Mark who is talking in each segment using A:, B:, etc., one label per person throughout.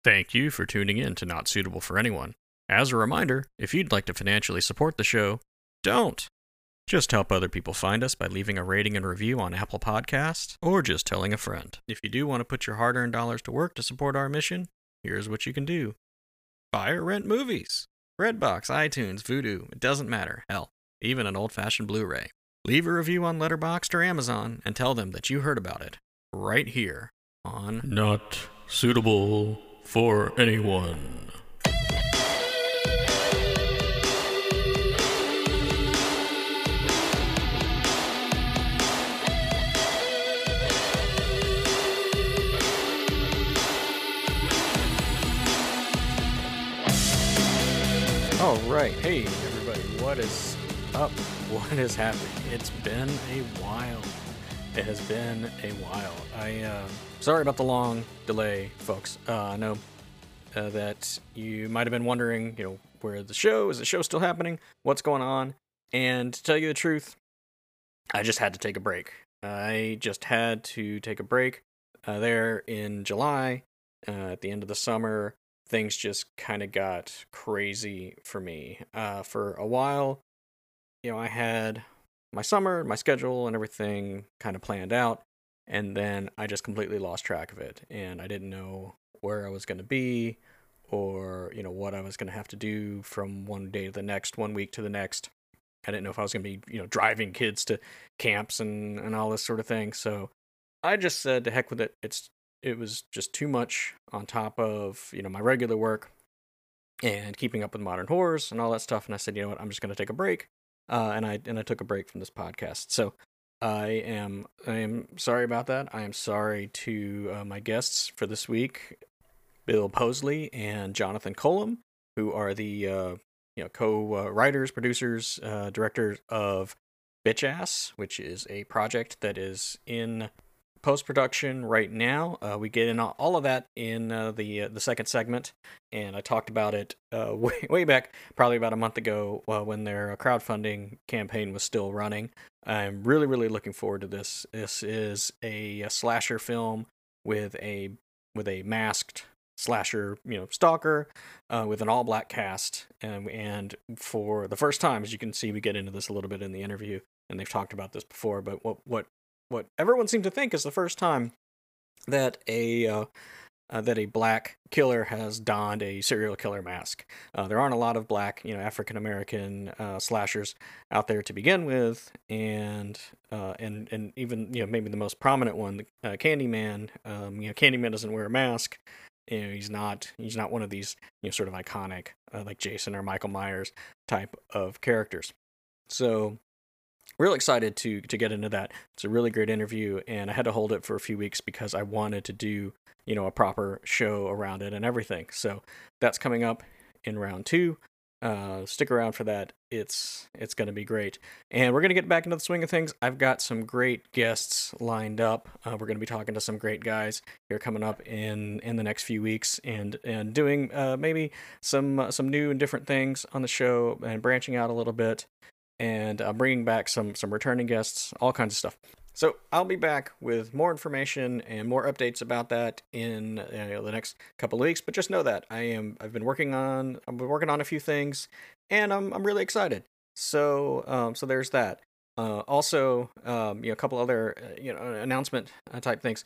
A: Thank you for tuning in to Not Suitable for Anyone. As a reminder, if you'd like to financially support the show, don't. Just help other people find us by leaving a rating and review on Apple Podcasts or just telling a friend. If you do want to put your hard-earned dollars to work to support our mission, here's what you can do. Buy or rent movies. Redbox, iTunes, Vudu, it doesn't matter. Hell, even an old-fashioned Blu-ray. Leave a review on Letterboxd or Amazon and tell them that you heard about it right here on Not Suitable for Anyone. All right, hey everybody, what is up? What is happening? It's been a while. It has been a while. Sorry about the long delay, folks. I know that you might have been wondering, where the show is. The show still happening? What's going on? And to tell you the truth, I just had to take a break. I just had to take a break there in July, at the end of the summer. Things just kind of got crazy for me. For a while, I had my summer, my schedule, and everything kind of planned out, and then I just completely lost track of it, and I didn't know where I was going to be, or what I was going to have to do from one day to the next, one week to the next. I didn't know if I was going to be, driving kids to camps and all this sort of thing. So I just said to heck with it. It was just too much on top of, my regular work and keeping up with modern horrors and all that stuff. And I said, you know what, I'm just going to take a break. And I took a break from this podcast. So I am sorry about that. I am sorry to my guests for this week, Bill Posley and Jonathan Colum, who are the co-writers, producers, directors of Bitch Ass, which is a project that is in post-production right now. We get in all of that in the second segment, and I talked about it way back, probably about a month ago, when their crowdfunding campaign was still running. I'm really looking forward to this. This is a slasher film with a masked slasher, stalker, with an all-black cast, and for the first time, as you can see, we get into this a little bit in the interview, and they've talked about this before, but what everyone seemed to think is the first time that a black killer has donned a serial killer mask. There aren't a lot of black, African American slashers out there to begin with, and even maybe the most prominent one, Candyman. Candyman doesn't wear a mask. He's not one of these sort of iconic like Jason or Michael Myers type of characters. So real excited to get into that. It's a really great interview, and I had to hold it for a few weeks because I wanted to do a proper show around it and everything. So that's coming up in round 2. Stick around for that. It's going to be great, and we're going to get back into the swing of things. I've got some great guests lined up. We're going to be talking to some great guys here coming up in the next few weeks, and doing maybe some new and different things on the show, and branching out a little bit, and bringing back some returning guests, all kinds of stuff. So I'll be back with more information and more updates about that in the next couple of weeks. But just know that I've been working on a few things, and I'm really excited. So so there's that. Also, a couple other announcement type things.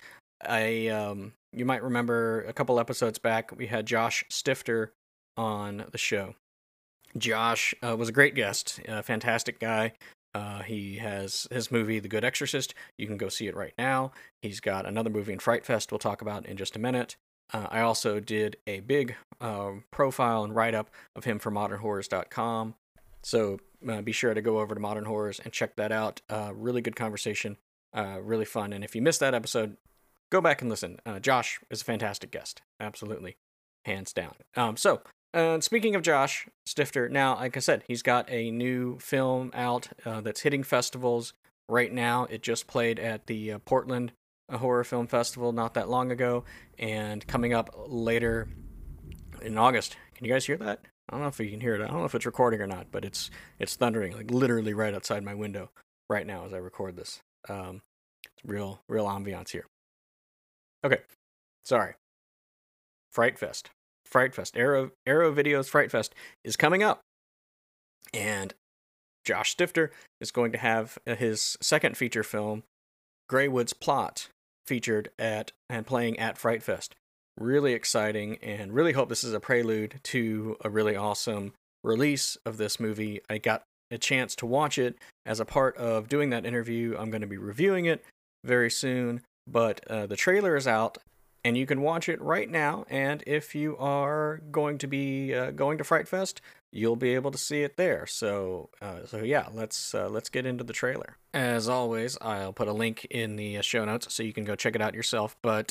A: You might remember a couple episodes back we had Josh Stifter on the show. Josh was a great guest, a fantastic guy. He has his movie, The Good Exorcist. You can go see it right now. He's got another movie in Fright Fest we'll talk about in just a minute. I also did a big profile and write-up of him for modernhorrors.com. So be sure to go over to Modern Horrors and check that out. Really good conversation, really fun. And if you missed that episode, go back and listen. Josh is a fantastic guest. Absolutely. Hands down. Speaking of Josh Stifter, now, like I said, he's got a new film out that's hitting festivals right now. It just played at the Portland Horror Film Festival not that long ago, and coming up later in August. Can you guys hear that? I don't know if you can hear it. I don't know if it's recording or not, but it's thundering, like literally right outside my window right now as I record this. It's real ambiance here. Okay, sorry. Fright Fest. Arrow Video's Fright Fest is coming up. And Josh Stifter is going to have his second feature film, Greywood's Plot, featured at and playing at Fright Fest. Really exciting, and really hope this is a prelude to a really awesome release of this movie. I got a chance to watch it as a part of doing that interview. I'm going to be reviewing it very soon, but the trailer is out, and you can watch it right now. And if you are going to be going to Fright Fest, you'll be able to see it there. So yeah, let's get into the trailer. As always, I'll put a link in the show notes so you can go check it out yourself. But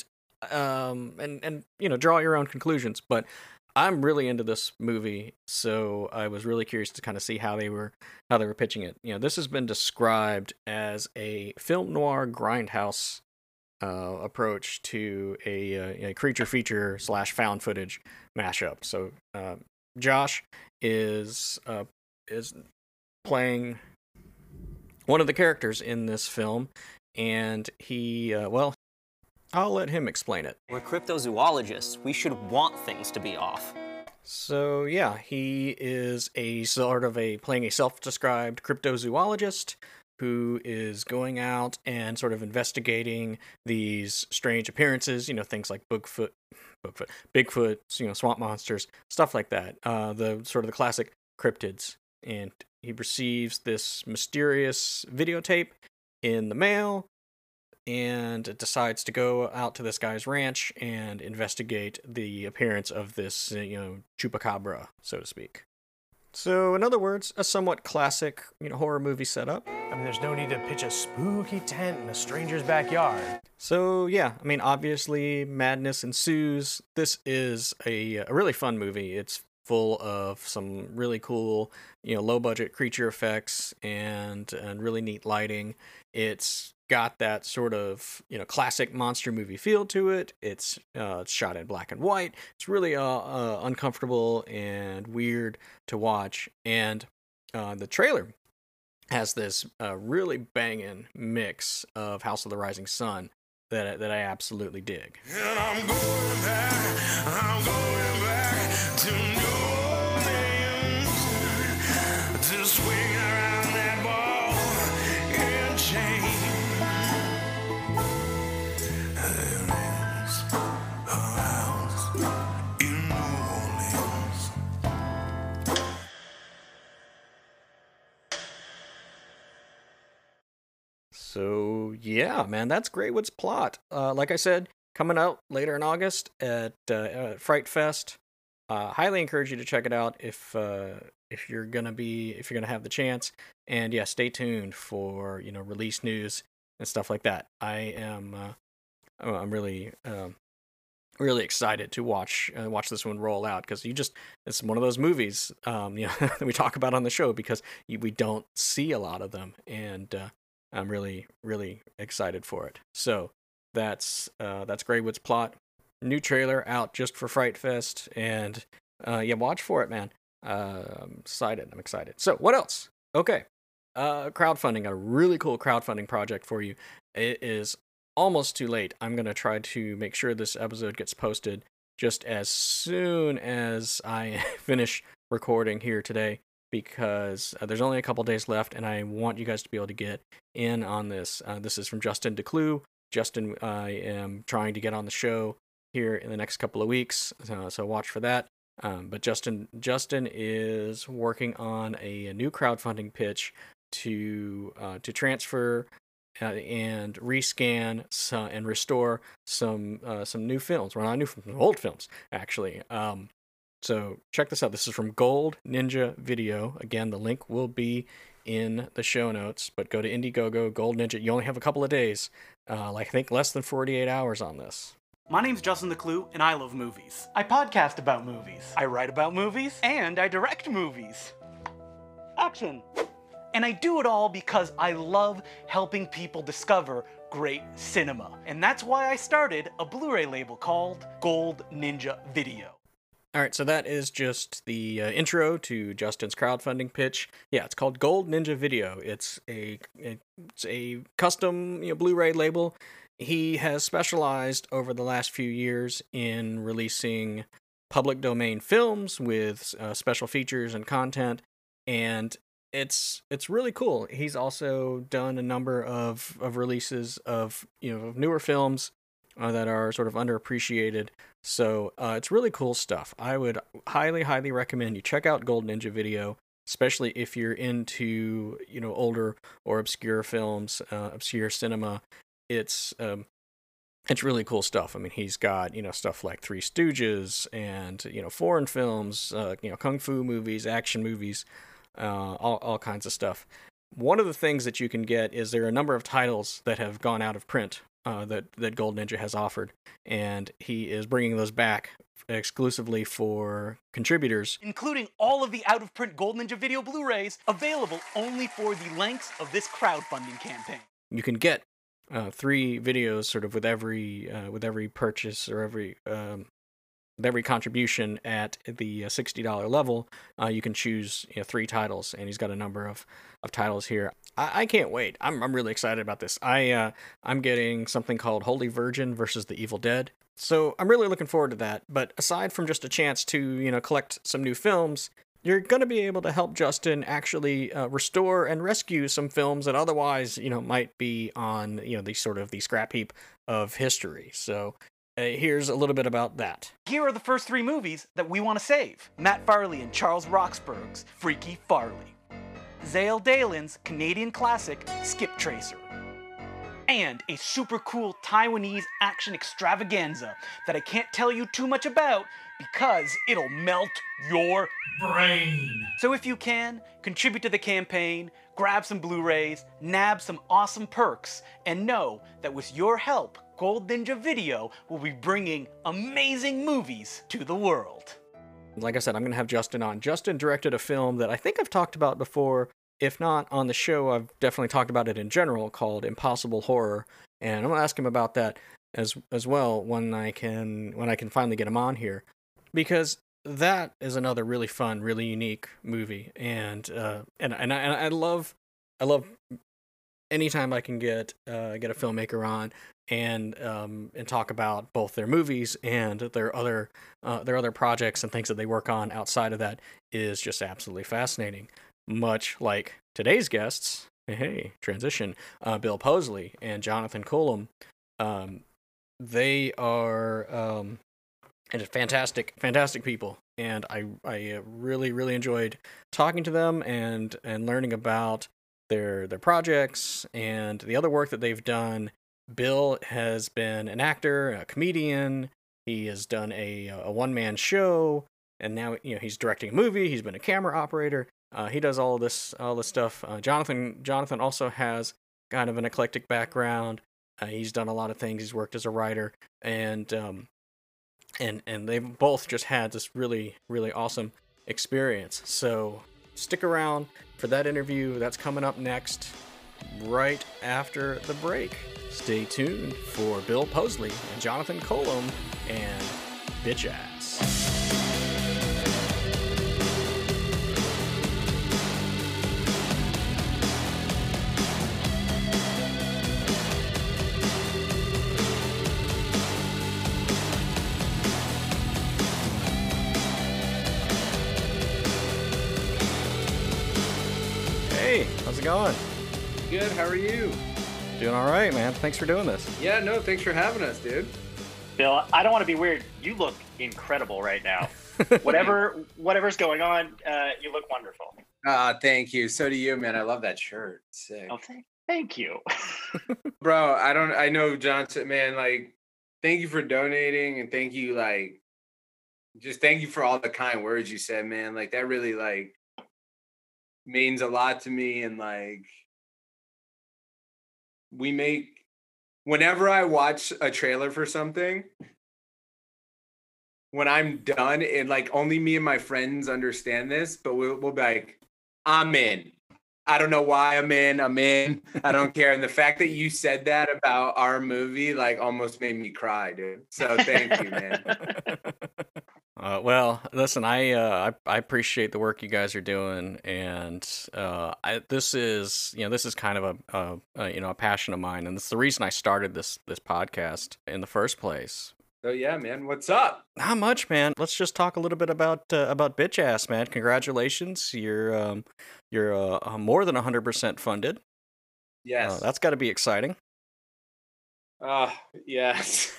A: and you know, draw your own conclusions. But I'm really into this movie, so I was really curious to kind of see how they were pitching it. You know, this has been described as a film noir grindhouse approach to a creature feature / found footage mashup. So Josh is playing one of the characters in this film, and he I'll let him explain it.
B: We're cryptozoologists. We should want things to be off.
A: So yeah, he is playing a self-described cryptozoologist who is going out and sort of investigating these strange appearances, you know, things like Bigfoot, you know, swamp monsters, stuff like that. The sort of the classic cryptids. And he receives this mysterious videotape in the mail and decides to go out to this guy's ranch and investigate the appearance of this, you know, chupacabra, so to speak. So, in other words, a somewhat classic, you know, horror movie setup.
C: I mean, there's no need to pitch a spooky tent in a stranger's backyard.
A: So, yeah, I mean, obviously, madness ensues. This is a really fun movie. It's full of some really cool, you know, low-budget creature effects and really neat lighting. It's got that sort of, you know, classic monster movie feel to it. It's shot in black and white. It's really uncomfortable and weird to watch. And the trailer has this really banging mix of House of the Rising Sun that I absolutely dig.
D: And I'm going back to New Orleans to swing around that ball and chain. There is a house in New Orleans.
A: So yeah, man, that's Greywood's Plot. Like I said, coming out later in August at Fright Fest. Highly encourage you to check it out if you're gonna have the chance. And yeah, stay tuned for, you know, release news and stuff like that. I'm really excited to watch this one roll out, because it's one of those movies you know, that we talk about on the show because we don't see a lot of them, and I'm really excited for it. So that's Greywood's Plot. New trailer out just for Fright Fest, and yeah, watch for it, man. I'm excited. So what else? Okay, crowdfunding. A really cool crowdfunding project for you. It is almost too late. I'm gonna try to make sure this episode gets posted just as soon as I finish recording here today, because there's only a couple days left, and I want you guys to be able to get in on this. This is from Justin Decloux. Justin, I am trying to get on the show here in the next couple of weeks, so watch for that. But Justin is working on a new crowdfunding pitch to transfer and rescan and restore some new films. Well, not new films, old films actually. So check this out. This is from Gold Ninja Video. Again, the link will be in the show notes, but go to Indiegogo, Gold Ninja. You only have a couple of days, I think less than 48 hours on this.
C: My name's Justin Decloux, and I love movies. I podcast about movies. I write about movies. And I direct movies. Action! And I do it all because I love helping people discover great cinema. And that's why I started a Blu-ray label called Gold Ninja Video.
A: All right, so that is just the intro to Justin's crowdfunding pitch. Yeah, it's called Gold Ninja Video. It's a custom, you know, Blu-ray label. He has specialized over the last few years in releasing public domain films with special features and content, and it's really cool. He's also done a number of releases of of newer films that are sort of underappreciated. So it's really cool stuff. I would highly recommend you check out Gold Ninja Video, especially if you're into older or obscure films, obscure cinema. It's really cool stuff. I mean, he's got stuff like Three Stooges and foreign films, kung fu movies, action movies, all kinds of stuff. One of the things that you can get is there are a number of titles that have gone out of print that Gold Ninja has offered, and he is bringing those back exclusively for contributors,
C: including all of the out-of-print Gold Ninja Video Blu-rays, available only for the length of this crowdfunding campaign.
A: You can get 3 videos sort of with every purchase or every contribution at the $60 level. You can choose 3 titles, and he's got a number of titles here. I can't wait. I'm really excited about this. I'm getting something called Holy Virgin versus the Evil Dead. So I'm really looking forward to that. But aside from just a chance to collect some new films, you're going to be able to help Justin actually restore and rescue some films that otherwise might be on the scrap heap of history. So here's a little bit about that.
C: Here are the first 3 movies that we want to save. Matt Farley and Charles Roxburgh's Freaky Farley. Zale Dalin's Canadian classic Skip Tracer. And a super cool Taiwanese action extravaganza that I can't tell you too much about because it'll melt your brain. So if you can, contribute to the campaign, grab some Blu-rays, nab some awesome perks, and know that with your help, Gold Ninja Video will be bringing amazing movies to the world.
A: Like I said, I'm going to have Justin on. Justin directed a film that I think I've talked about before. If not on the show, I've definitely talked about it in general, called Impossible Horror. And I'm going to ask him about that as well when I can finally get him on here, because that is another really fun, really unique movie. And I love anytime I can get a filmmaker on and talk about both their movies and their other projects and things that they work on outside of that is just absolutely fascinating. Much like today's guests, transition, Bill Posley and Jonathan Cullum. They are fantastic people, and I really enjoyed talking to them and learning about their projects and the other work that they've done. Bill has been an actor, a comedian. He has done a one-man show, and now he's directing a movie. He's been a camera operator. He does all this stuff. Jonathan also has kind of an eclectic background. He's done a lot of things. He's worked as a writer, and they've both just had this really awesome experience. So stick around for that interview. That's coming up next, right after the break. Stay tuned for Bill Posley and Jonathan Cullum and Bitch Ass. Hey, how's it going?
E: Good, how are you?
A: Doing all right, man. Thanks for doing this.
E: Yeah, no, thanks for having us, dude.
F: Bill, I don't want to be weird. You look incredible right now. Whatever's going on, you look wonderful.
E: Thank you. So do you, man. I love that shirt. Sick.
F: Oh, thank you.
E: Bro, I know Johnson, man, like, thank you for donating, and thank you, like, just thank you for all the kind words you said, man. Like, that really, like, means a lot to me. And, like, whenever I watch a trailer for something, when I'm done, and like only me and my friends understand this, but we'll be like, I'm in. I don't know why I'm in. I don't care. And the fact that you said that about our movie, like, almost made me cry, dude. So thank you, man.
A: Well, listen, I appreciate the work you guys are doing, and this is kind of a passion of mine, and it's the reason I started this podcast in the first place.
E: So yeah, man, what's up?
A: Not much, man. Let's just talk a little bit about Bitch Ass, man. Congratulations, you're more than 100% funded.
E: Yes.
A: That's got to be exciting.
E: Yes.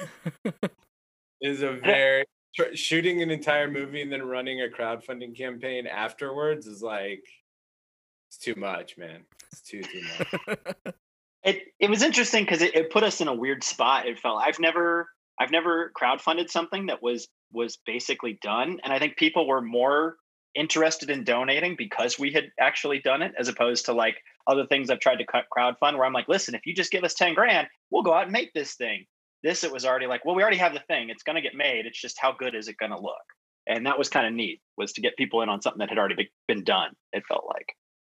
E: Is a very shooting an entire movie and then running a crowdfunding campaign afterwards is like, it's too much, man. It's too much.
F: It was interesting because it put us in a weird spot. It felt I've never crowdfunded something that was basically done, and I think people were more interested in donating because we had actually done it, as opposed to like other things I've tried to crowdfund where I'm like, listen, if you just give us 10 grand, we'll go out and make this thing. This, it was already like, well, we already have the thing. It's going to get made. It's just how good is it going to look? And that was kind of neat, was to get people in on something that had already been done, it felt like.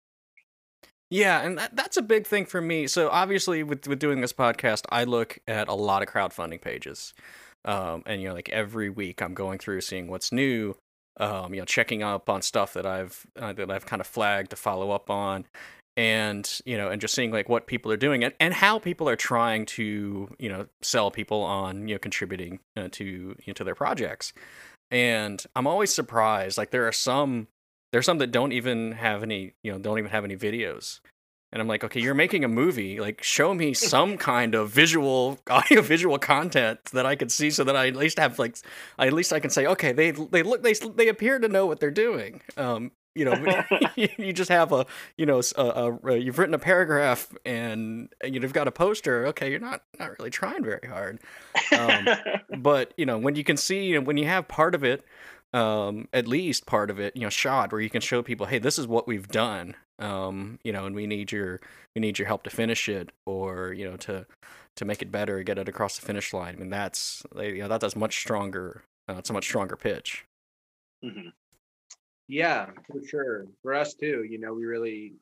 A: Yeah, and that's a big thing for me. So obviously with doing this podcast, I look at a lot of crowdfunding pages. And like every week I'm going through seeing what's new, checking up on stuff that I've kind of flagged to follow up on. And and just seeing like what people are doing and how people are trying to sell people on contributing to their projects. And I'm always surprised. Like there's some that don't even have any videos. And I'm like, okay, you're making a movie. Like, show me some kind of audio-visual content that I could see, so that I at least have at least I can say, okay, they appear to know what they're doing. You just have you've written a paragraph and you've got a poster. Okay, you're not really trying very hard. But when you can see, when you have part of it, at least part of it, shot, where you can show people, hey, this is what we've done. And we need your help to finish it, or to make it better, get it across the finish line. I mean, that's much stronger. It's a much stronger pitch.
F: Mm-hmm.
E: Yeah, for sure. For us too, we really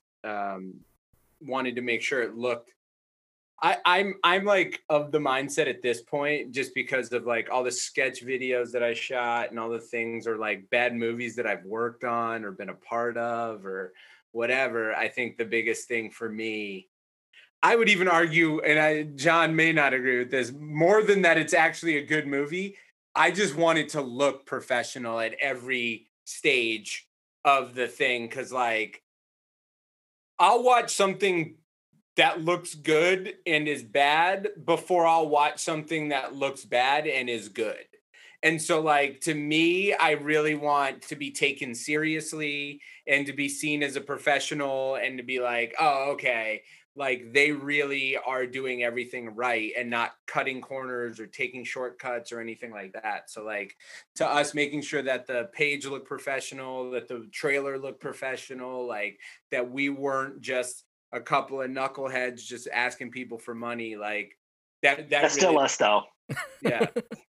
E: wanted to make sure it looked. I'm like of the mindset at this point, just because of like all the sketch videos that I shot and all the things, or like bad movies that I've worked on or been a part of or whatever. I think the biggest thing for me, I would even argue, and John may not agree with this, more than that it's actually a good movie, I just want it to look professional at every stage of the thing. Because like, I'll watch something that looks good and is bad before I'll watch something that looks bad and is good. And so like, to me, I really want to be taken seriously and to be seen as a professional, and to be like, oh, okay, like they really are doing everything right and not cutting corners or taking shortcuts or anything like that. So like, to us, making sure that the page looked professional, that the trailer looked professional, like that we weren't just a couple of knuckleheads just asking people for money, like that's
F: really, still us though.
E: Yeah.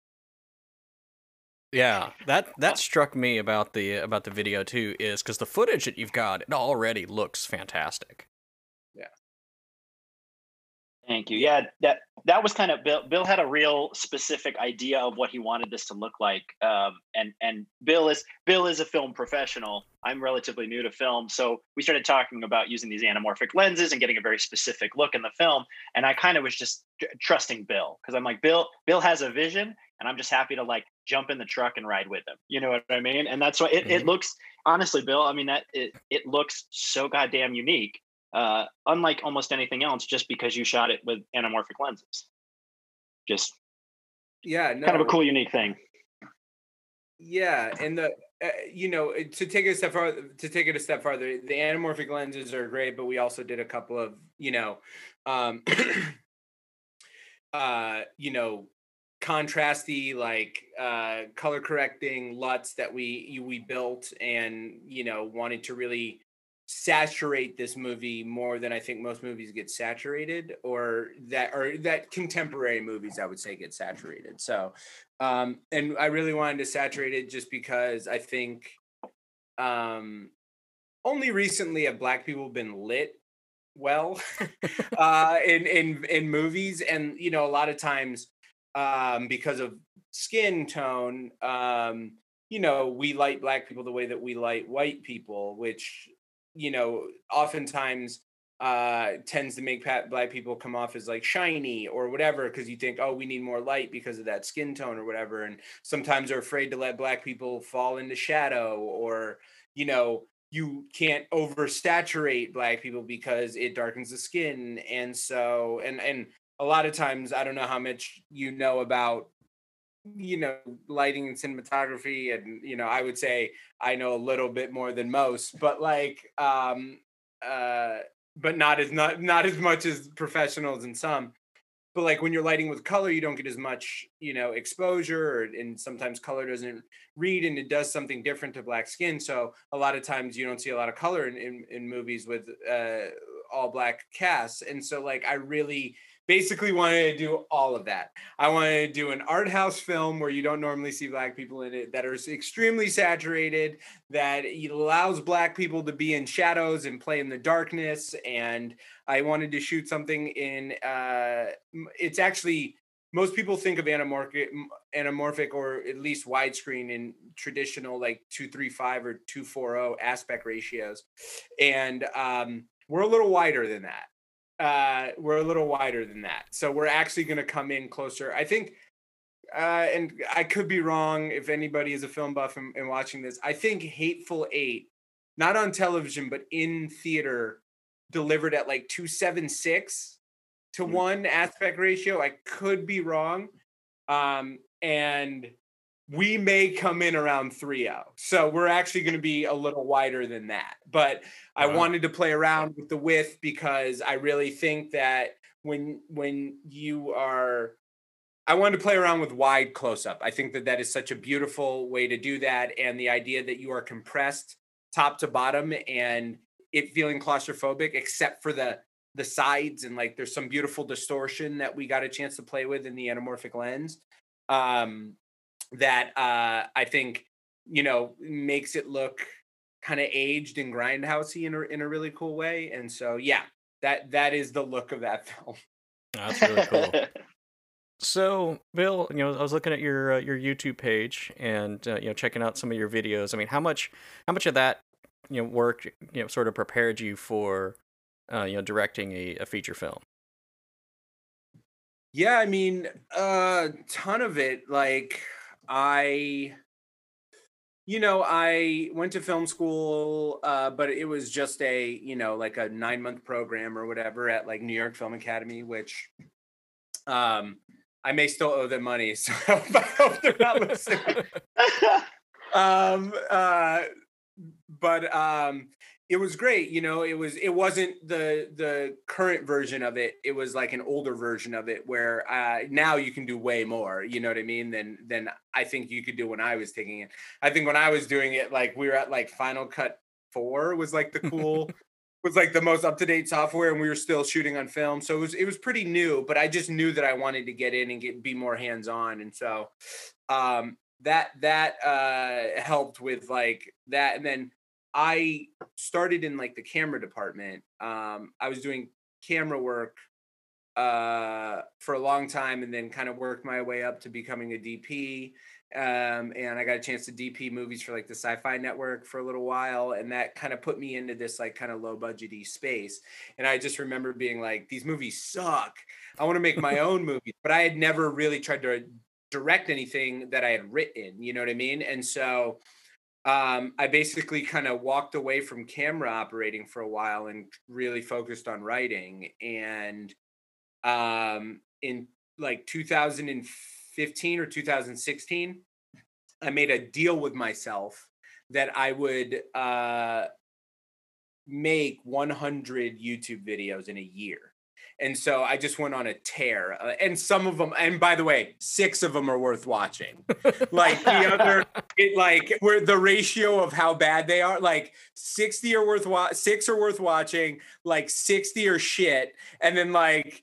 A: Yeah, that struck me about the video too, is because the footage that you've got, it already looks fantastic.
E: Yeah.
F: Thank you. Yeah, that was kind of Bill had a real specific idea of what he wanted this to look like. And Bill is a film professional. I'm relatively new to film, so we started talking about using these anamorphic lenses and getting a very specific look in the film. And I kind of was just trusting Bill, because I'm like, Bill has a vision, and I'm just happy to like jump in the truck and ride with him. You know what I mean? And that's why it looks, honestly, Bill, I mean, that it looks so goddamn unique. Unlike almost anything else, just because you shot it with anamorphic lenses. Just kind of a cool, unique thing.
E: Yeah, and the to take it a step farther, the anamorphic lenses are great, but we also did a couple of contrasty, like color correcting LUTs that we built, and wanted to really saturate this movie more than I think most movies get saturated, or that contemporary movies, I would say, get saturated. So and I really wanted to saturate it just because I think only recently have Black people been lit well in movies, and a lot of times because of skin tone, we light black people the way that we light white people, which, oftentimes tends to make black people come off as like shiny or whatever, because you think, oh, we need more light because of that skin tone or whatever. And sometimes are afraid to let black people fall into shadow, or, you can't oversaturate black people because it darkens the skin. And so, and a lot of times, I don't know how much you know about lighting and cinematography, and I would say I know a little bit more than most, but like but not as much as professionals in some. But like when you're lighting with color, you don't get as much exposure, and sometimes color doesn't read, and it does something different to black skin. So a lot of times you don't see a lot of color in movies with all black casts. And so like I really basically wanted to do all of that. I wanted to do an art house film where you don't normally see black people in it, that are extremely saturated, that allows black people to be in shadows and play in the darkness. And I wanted to shoot something in, it's actually, most people think of anamorphic or at least widescreen in traditional like 2:3:5 or 2:4:0 aspect ratios. And we're a little wider than that. So we're actually going to come in closer, I think, and I could be wrong if anybody is a film buff and watching this. I think Hateful Eight, not on television, but in theater, delivered at like 2.76 to 1 aspect ratio. I could be wrong. And we may come in around 3.0. So we're actually going to be a little wider than that. But I wanted to play around with the width because I really think that when you are, I wanted to play around with wide close-up. I think that is such a beautiful way to do that. And the idea that you are compressed top to bottom and it feeling claustrophobic, except for the sides, and like there's some beautiful distortion that we got a chance to play with in the anamorphic lens. That I think, makes it look kind of aged and grindhousey in a really cool way. And so, yeah, that is the look of that film.
A: That's really cool. So, Bill, I was looking at your YouTube page and checking out some of your videos. I mean, how much of that work sort of prepared you for directing a feature film?
E: Yeah, I mean, a ton of it. Like I went to film school, but it was just a, like a 9-month program or whatever at like New York Film Academy, which I may still owe them money. So I hope they're not listening. But it was great. It wasn't the current version of it. It was like an older version of it where now you can do way more, you know what I mean, than I think you could do when I was taking it. I think when I was doing it, like we were at like Final Cut 4 was like the cool was like the most up-to-date software, and we were still shooting on film. So it was pretty new, but I just knew that I wanted to get in and be more hands-on. And so that helped with like that. And then I started in like the camera department. I was doing camera work for a long time, and then kind of worked my way up to becoming a DP. And I got a chance to DP movies for like the Sci-Fi Network for a little while, and that kind of put me into this like kind of low budgety space. And I just remember being like, these movies suck. I want to make my own movies, but I had never really tried to direct anything that I had written, you know what I mean? And so I basically kind of walked away from camera operating for a while and really focused on writing. And in like 2015 or 2016, I made a deal with myself that I would make 100 YouTube videos in a year. And so I just went on a tear, and some of them, and by the way, 6 of them are worth watching. Like the other, where the ratio of how bad they are, like 60 are worth 6 are worth watching, like 60 are shit, and then like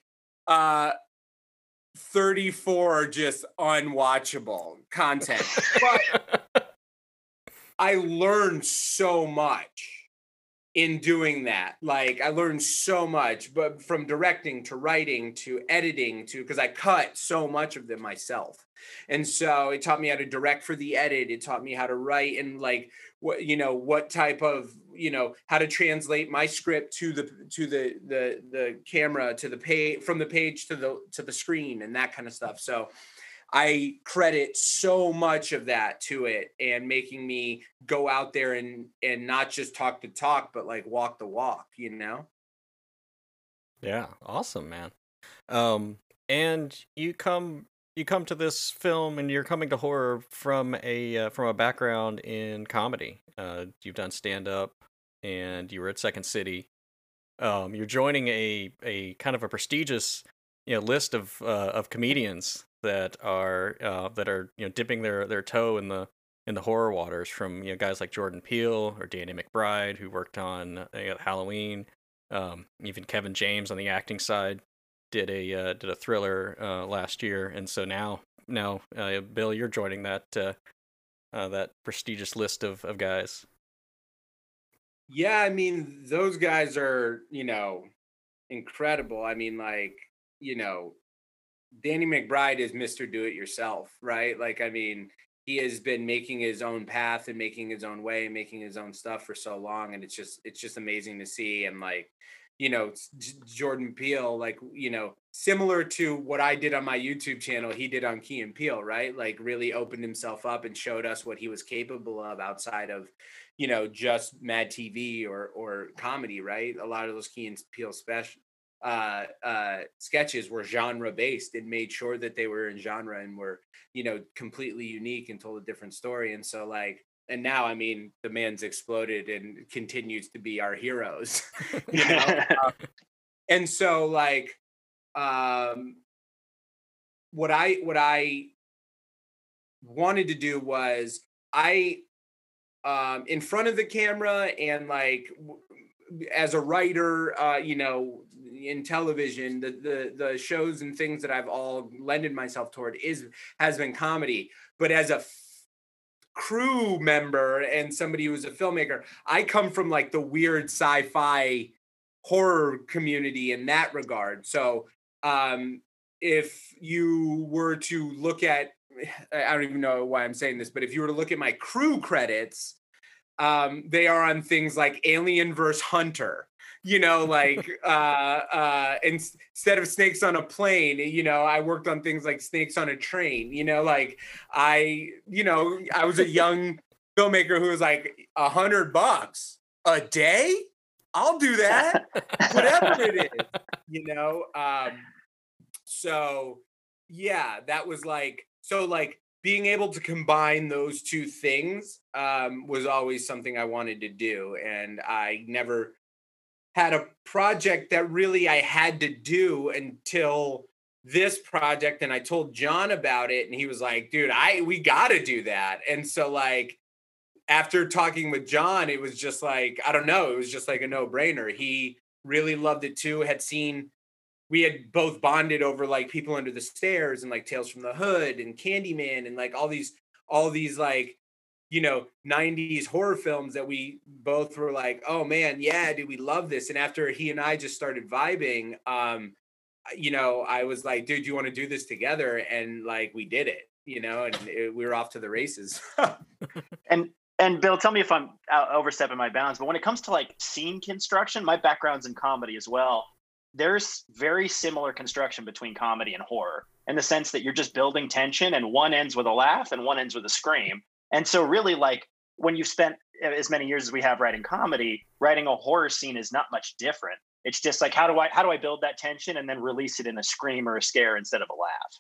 E: 34 are just unwatchable content. But I learned so much in doing that. Like I learned so much, but from directing to writing to editing to, because I cut so much of them myself. And so it taught me how to direct for the edit. It taught me how to write and like what type of, how to translate my script to the camera, to the page, from the page to the screen, and that kind of stuff. So I credit so much of that to it, and making me go out there and not just talk the talk, but like walk the walk,
A: Yeah, awesome, man. And you come to this film, and you're coming to horror from a background in comedy. You've done stand up, and you were at Second City. You're joining a kind of a prestigious list of comedians that are dipping their toe in the horror waters, from guys like Jordan Peele or Danny McBride, who worked on Halloween. Even Kevin James on the acting side did a thriller last year, and so now Bill, you're joining that prestigious list of guys.
E: Yeah, I mean, those guys are, incredible. I mean, like, Danny McBride is Mr. Do It Yourself, right? Like, I mean, he has been making his own path and making his own way and making his own stuff for so long. And it's just amazing to see. And like, Jordan Peele, like, similar to what I did on my YouTube channel, he did on Key and Peele, right? Like really opened himself up and showed us what he was capable of outside of, just Mad TV or comedy, right? A lot of those Key and Peele sketches were genre based and made sure that they were in genre and were, completely unique and told a different story. And so like, and now, I mean, the man's exploded and continues to be our heroes, and so like, what I wanted to do was in front of the camera and like as a writer, in television, the shows and things that I've all lended myself toward has been comedy. But as a crew member and somebody who's a filmmaker, I come from like the weird sci-fi horror community in that regard. So if you were to look at, I don't even know why I'm saying this, but if you were to look at my crew credits, they are on things like Alien vs. Hunter, like instead of Snakes on a Plane, I worked on things like Snakes on a Train, like I was a young filmmaker who was like $100 a day. I'll do that, whatever it is, so yeah, that was like, so like being able to combine those two things was always something I wanted to do. And I never had a project that really I had to do until this project. And I told John about it and he was like, dude, we got to do that. And so like, after talking with John, it was just like, I don't know, it was just like a no-brainer. He really loved it too, we had both bonded over like People Under the Stairs and like Tales from the Hood and Candyman and like all these like, 90s horror films that we both were like, oh man, yeah, dude, we love this. And after he and I just started vibing, I was like, dude, do you want to do this together? And like, we did it, and we were off to the races.
F: And Bill, tell me if I'm overstepping my bounds, but when it comes to like scene construction, my background's in comedy as well. There's very similar construction between comedy and horror in the sense that you're just building tension and one ends with a laugh and one ends with a scream. And so really like when you've spent as many years as we have writing comedy, writing a horror scene is not much different. It's just like, how do I build that tension and then release it in a scream or a scare instead of a laugh?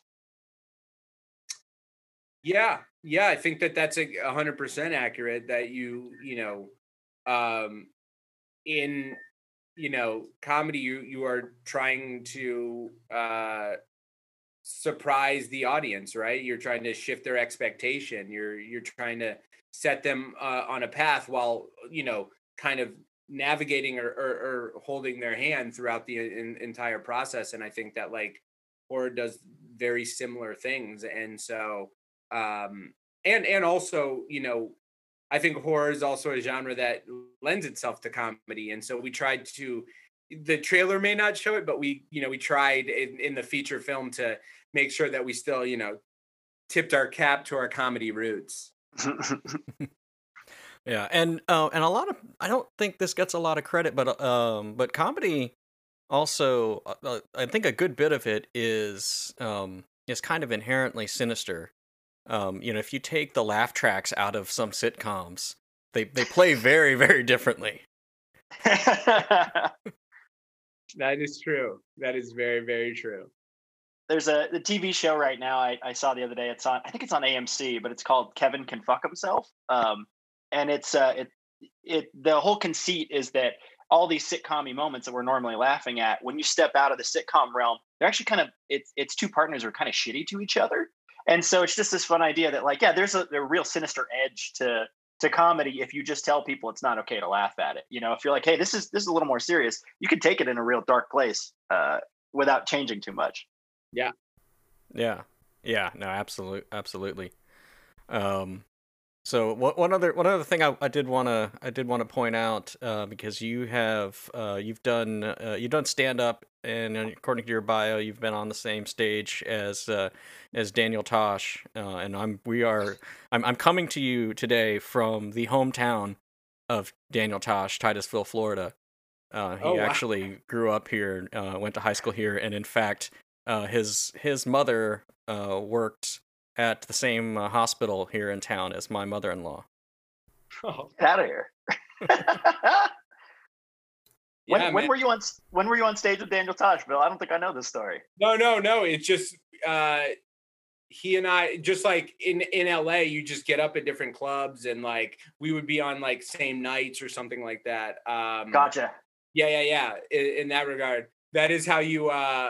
E: Yeah, I think that's 100% accurate. That in comedy, you are trying to surprise the audience, right? You're trying to shift their expectation. You're trying to set them on a path while kind of navigating or holding their hand throughout the entire process. And I think that like horror does very similar things. And so and also, I think horror is also a genre that lends itself to comedy. And so we tried to, the trailer may not show it, but we tried in the feature film to make sure that we still, tipped our cap to our comedy roots.
A: Yeah, and a lot of, I don't think this gets a lot of credit, but comedy also, I think a good bit of it is kind of inherently sinister. If you take the laugh tracks out of some sitcoms, they play very, very differently.
E: That is true. That is very, very true.
F: There's the TV show right now I saw the other day. I think it's on AMC, but it's called Kevin Can Fuck Himself. And it's the whole conceit is that all these sitcom-y moments that we're normally laughing at, when you step out of the sitcom realm, they're actually kind of, it's two partners who are kind of shitty to each other. And so it's just this fun idea that, like, yeah, there's a real sinister edge to comedy if you just tell people it's not okay to laugh at it. If you're like, hey, this is a little more serious, you can take it in a real dark place without changing too much.
E: Yeah.
A: Yeah. No, absolutely. So one other thing I did want to point out, because you've done stand up, and according to your bio, you've been on the same stage as Daniel Tosh, and I'm coming to you today from the hometown of Daniel Tosh, Titusville, Florida. He actually grew up here, went to high school here, and in fact, his mother worked at the same hospital here in town as my mother-in-law.
F: Oh. Get out of here. When were you on stage with Daniel Tosh, Bill? I don't think I know this story.
E: No. It's just he and I, just like in LA, you just get up at different clubs, and like we would be on like same nights or something like that.
F: Gotcha.
E: Yeah. In that regard, that is how you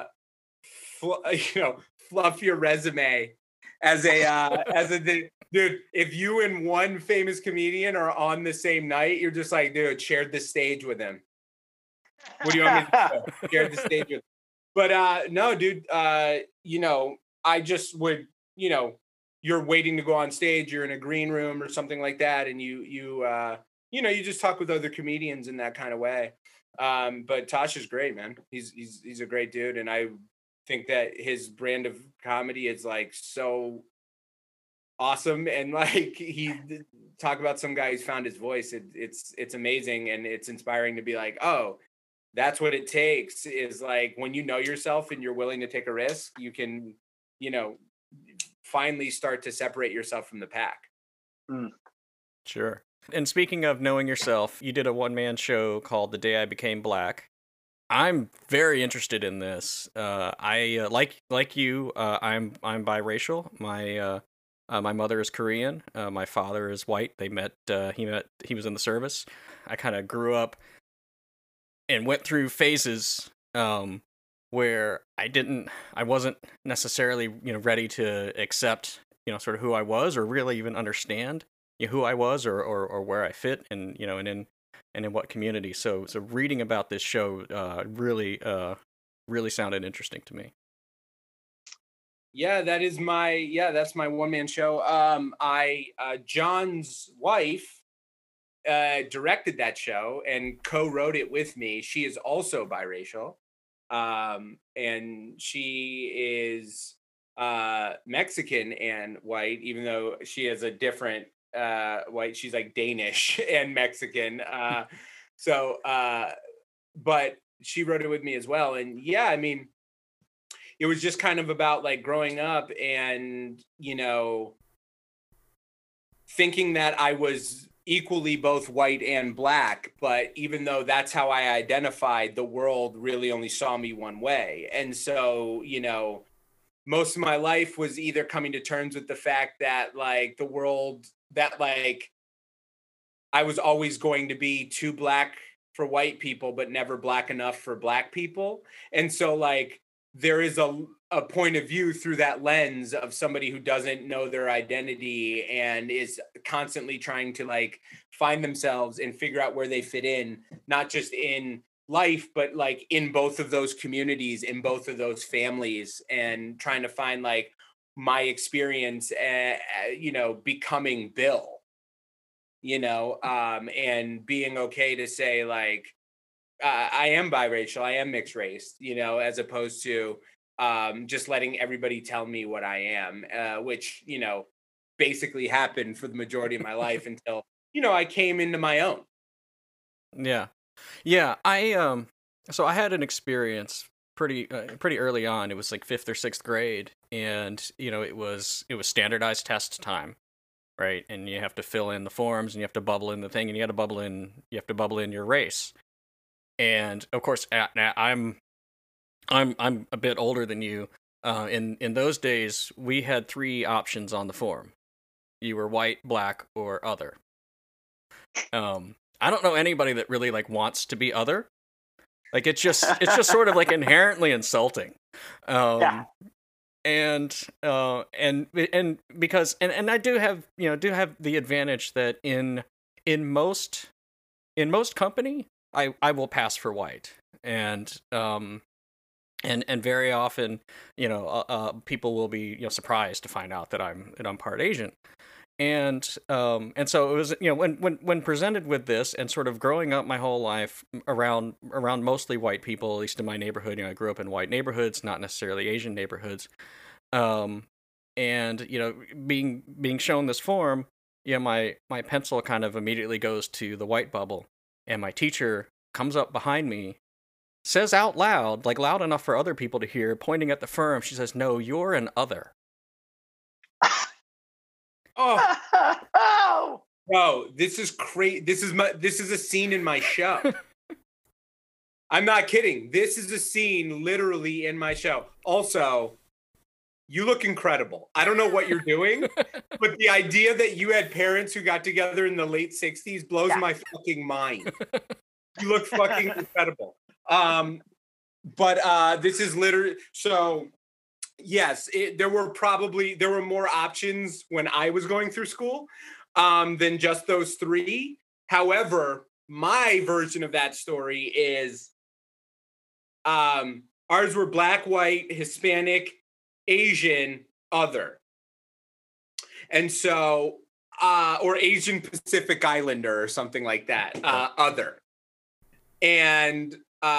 E: fluff your resume as a dude. If you and one famous comedian are on the same night, you're just like, dude, shared the stage with him. What do you want me to do? Shared the stage with him. But no, dude, I just would, you're waiting to go on stage, you're in a green room or something like that, and you just talk with other comedians in that kind of way. But Tosh is great, man. He's a great dude, and I think that his brand of comedy is like so awesome, and like he talk about some guy who's found his voice. It's amazing, and it's inspiring to be like, oh, that's what it takes, is like when you know yourself and you're willing to take a risk, you can, finally start to separate yourself from the pack.
A: Sure. And speaking of knowing yourself, you did a one-man show called The Day I Became Black. I'm very interested in this. I like you. I'm biracial. My mother is Korean. My father is white. They met. He was in the service. I kind of grew up and went through phases where I wasn't necessarily ready to accept sort of who I was, or really even understand who I was, or where I fit, and and in what community. So reading about this show really sounded interesting to me.
E: Yeah, that's my one-man show. John's wife directed that show and co-wrote it with me. She is also biracial, and she is Mexican and white, even though she has a different white. She's like Danish and Mexican. But she wrote it with me as well. And yeah, I mean, it was just kind of about like growing up and, thinking that I was equally both white and black, but even though that's how I identified, the world really only saw me one way. And so, most of my life was either coming to terms with the fact that like the world, that like I was always going to be too black for white people, but never black enough for black people. And so like there is a point of view through that lens of somebody who doesn't know their identity and is constantly trying to like find themselves and figure out where they fit in, not just in life, but like in both of those communities, in both of those families, and trying to find like my experience, becoming Bill, and being okay to say like, I am biracial, I am mixed race, as opposed to, just letting everybody tell me what I am, which, basically happened for the majority of my life until, I came into my own.
A: Yeah. Yeah, so I had an experience pretty early on. It was like 5th or 6th grade, and it was standardized test time, right? And you have to fill in the forms, and you have to bubble in the thing, and you have to bubble in your race. And of course, I'm a bit older than you. In those days, we had 3 options on the form. You were white, black, or other. I don't know anybody that really like wants to be other. Like it's just sort of like inherently insulting.
F: Yeah.
A: And because I do have the advantage that in most company I will pass for white, and very often people will be surprised to find out that I'm part Asian. And so it was, when presented with this, and sort of growing up my whole life around mostly white people, at least in my neighborhood. I grew up in white neighborhoods, not necessarily Asian neighborhoods. And being shown this form, my pencil kind of immediately goes to the white bubble, and my teacher comes up behind me, says out loud, like loud enough for other people to hear, pointing at the firm. She says, "No, you're an other."
E: Oh, bro, this is crazy. This is a scene in my show. I'm not kidding. This is a scene literally in my show. Also, you look incredible. I don't know what you're doing, but the idea that you had parents who got together in the late 60s blows my fucking mind. You look fucking incredible. But this is literally so. Yes, there were more options when I was going through school than just those 3. However, my version of that story is ours were black, white, Hispanic, Asian, other. And so, or Asian Pacific Islander or something like that, other. And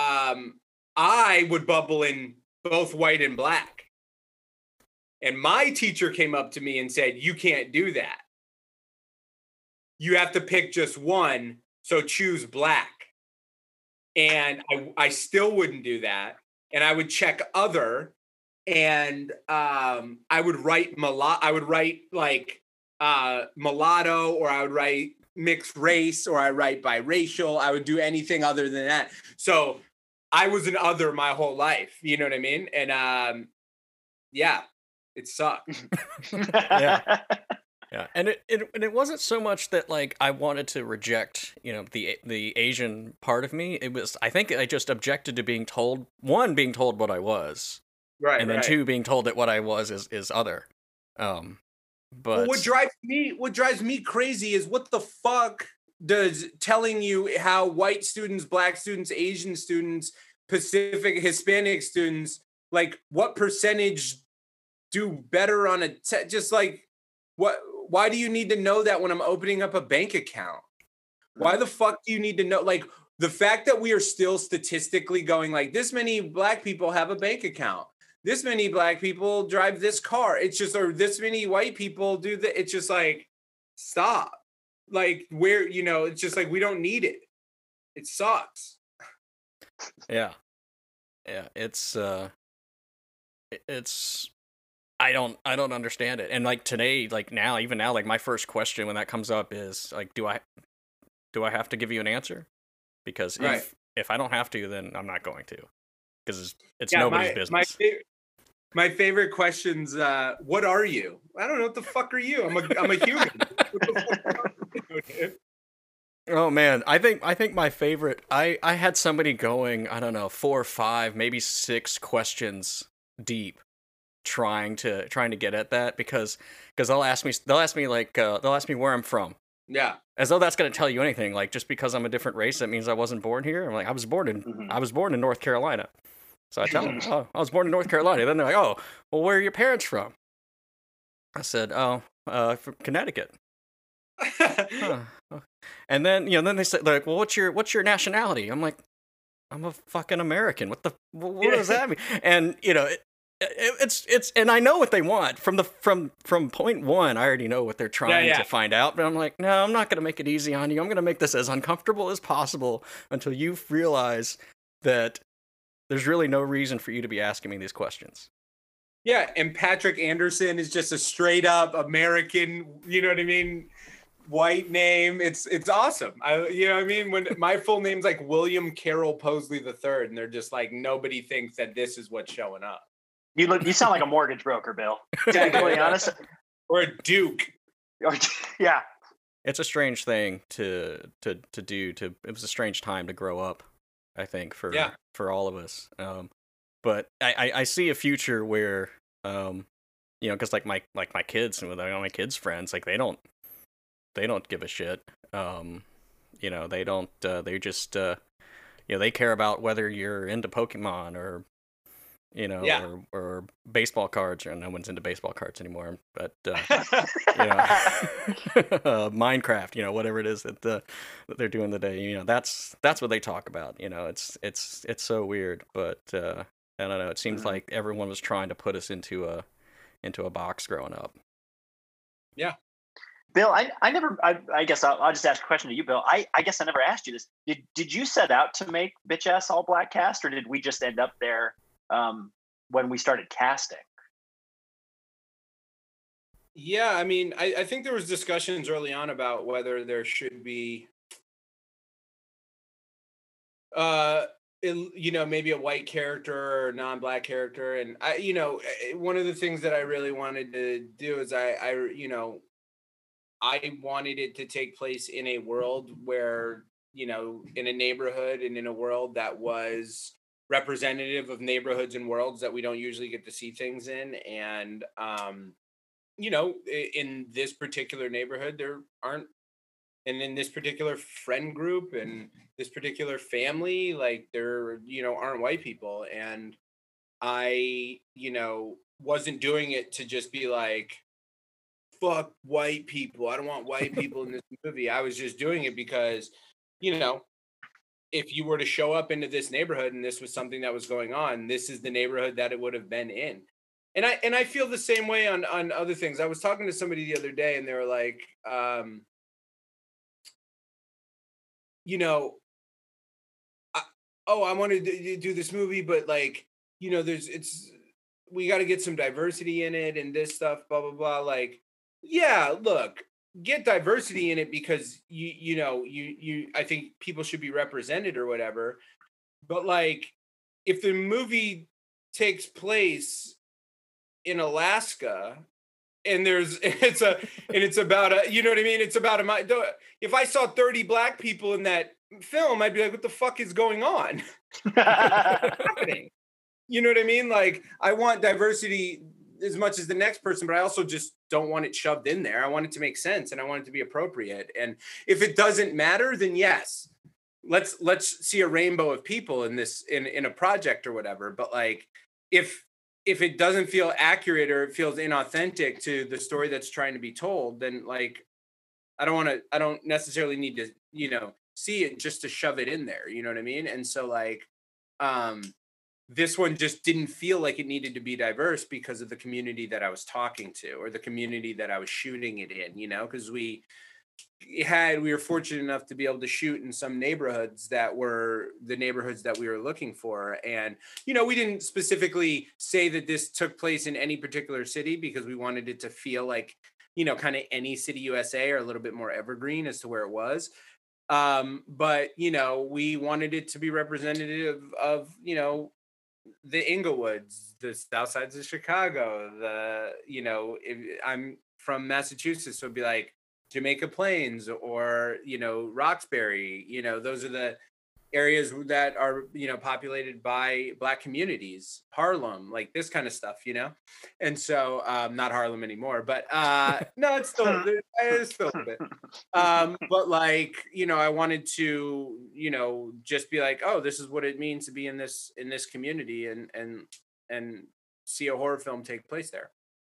E: I would bubble in both white and black. And my teacher came up to me and said, "You can't do that. You have to pick just one, so choose black." And I still wouldn't do that. And I would check other, and I would write like mulatto, or I would write mixed race, or I write biracial. I would do anything other than that. So I was an other my whole life. You know what I mean? And yeah. It sucked.
A: Yeah. And it wasn't so much that like I wanted to reject, the Asian part of me. It was, I think I just objected to being told what I was.
E: Right.
A: And then 2, being told that what I was is other. But
E: what drives me crazy is what the fuck does telling you how white students, black students, Asian students, Pacific, Hispanic students, like what percentage do better on just like why do you need to know that when I'm opening up a bank account? Why the fuck do you need to know? Like the fact that we are still statistically going like this many black people have a bank account, this many black people drive this car, it's just, or this many white people do that. It's just like, stop. Like where, it's just like we don't need it. It sucks.
A: Yeah, it's I don't understand it. And like today, like now, even now, like my first question when that comes up is like, do I have to give you an answer? Because if I don't have to, then I'm not going to, because it's nobody's business.
E: My favorite questions, what are you? I don't know, what the fuck are you? I'm a human. What the fuck are you?
A: Oh man, I think my favorite, I had somebody going, I don't know, 4 or 5, maybe 6 questions deep, trying to get at that, because they'll ask me where I'm from.
E: Yeah.
A: As though that's going to tell you anything. Like, just because I'm a different race, that means I wasn't born here. I'm like, I was born in North Carolina. So I tell them, "Oh, I was born in North Carolina." Then they're like, "Oh, well, where are your parents from?" I said, "Oh, from Connecticut." Huh. And then they said, like, "Well, what's your nationality?" I'm like, "I'm a fucking American." What does that mean? And it's and I know what they want from point one. I already know what they're trying to find out, but I'm like, no, I'm not going to make it easy on you. I'm going to make this as uncomfortable as possible until you realize that there's really no reason for you to be asking me these questions.
E: Yeah, and Patrick Anderson is just a straight up American, you know what I mean, white name. It's awesome. You know what I mean? When my full name's like William Carroll Posley III, and they're just like, nobody thinks that this is what's showing up.
F: You sound like a mortgage broker, Bill. To be completely honest.
E: Or a Duke.
F: Yeah.
A: It's a strange thing to do. It was a strange time to grow up, I think, for all of us. But I see a future where, because like my kids and with my kids' friends, like they don't give a shit. They don't. They just they care about whether you're into Pokemon or or baseball cards. Or no one's into baseball cards anymore. But Minecraft, whatever it is that they're doing today. That's what they talk about. It's so weird, but. I don't know. It seems like everyone was trying to put us into a box growing up.
E: Yeah,
F: Bill, I guess I'll just ask a question to you, Bill. I guess I never asked you this. Did you set out to make Bitch Ass All Black cast, or did we just end up there when we started casting?
E: Yeah, I mean, I think there was discussions early on about whether there should be maybe a white character or a non-black character. And one of the things that I really wanted to do is I wanted it to take place in a world where, in a neighborhood and in a world that was representative of neighborhoods and worlds that we don't usually get to see things in. And, in this particular neighborhood, there aren't, and in this particular friend group and this particular family, like there, aren't white people. And I, wasn't doing it to just be like, fuck white people. I don't want white people in this movie. I was just doing it because, if you were to show up into this neighborhood and this was something that was going on, this is the neighborhood that it would have been in. And I feel the same way on other things. I was talking to somebody the other day and they were like, I wanted to do this movie, but like, we got to get some diversity in it and this stuff, blah, blah, blah. Like, yeah, look, get diversity in it because I think people should be represented or whatever. But like, if the movie takes place in Alaska and it's about a, you know what I mean? It's about if I saw 30 black people in that film, I'd be like, what the fuck is going on? What's happening? You know what I mean? Like, I want diversity as much as the next person, but I also just don't want it shoved in there. I want it to make sense and I want it to be appropriate. And if it doesn't matter, then yes, let's see a rainbow of people in this, in a project or whatever. But like, if it doesn't feel accurate or it feels inauthentic to the story that's trying to be told, then like, I don't necessarily need to, see it just to shove it in there. You know what I mean? And so like, this one just didn't feel like it needed to be diverse because of the community that I was talking to or the community that I was shooting it in, because we were fortunate enough to be able to shoot in some neighborhoods that were the neighborhoods that we were looking for. And, we didn't specifically say that this took place in any particular city because we wanted it to feel like, kind of any city USA or a little bit more evergreen as to where it was. But, we wanted it to be representative of, the Inglewoods, the South Sides of Chicago, if I'm from Massachusetts, so it'd be like Jamaica Plains or, Roxbury, those are the areas that are, populated by Black communities, Harlem, like this kind of stuff, And so, not Harlem anymore, but no, it's still a bit. But like, I wanted to, just be like, oh, this is what it means to be in this community and see a horror film take place there.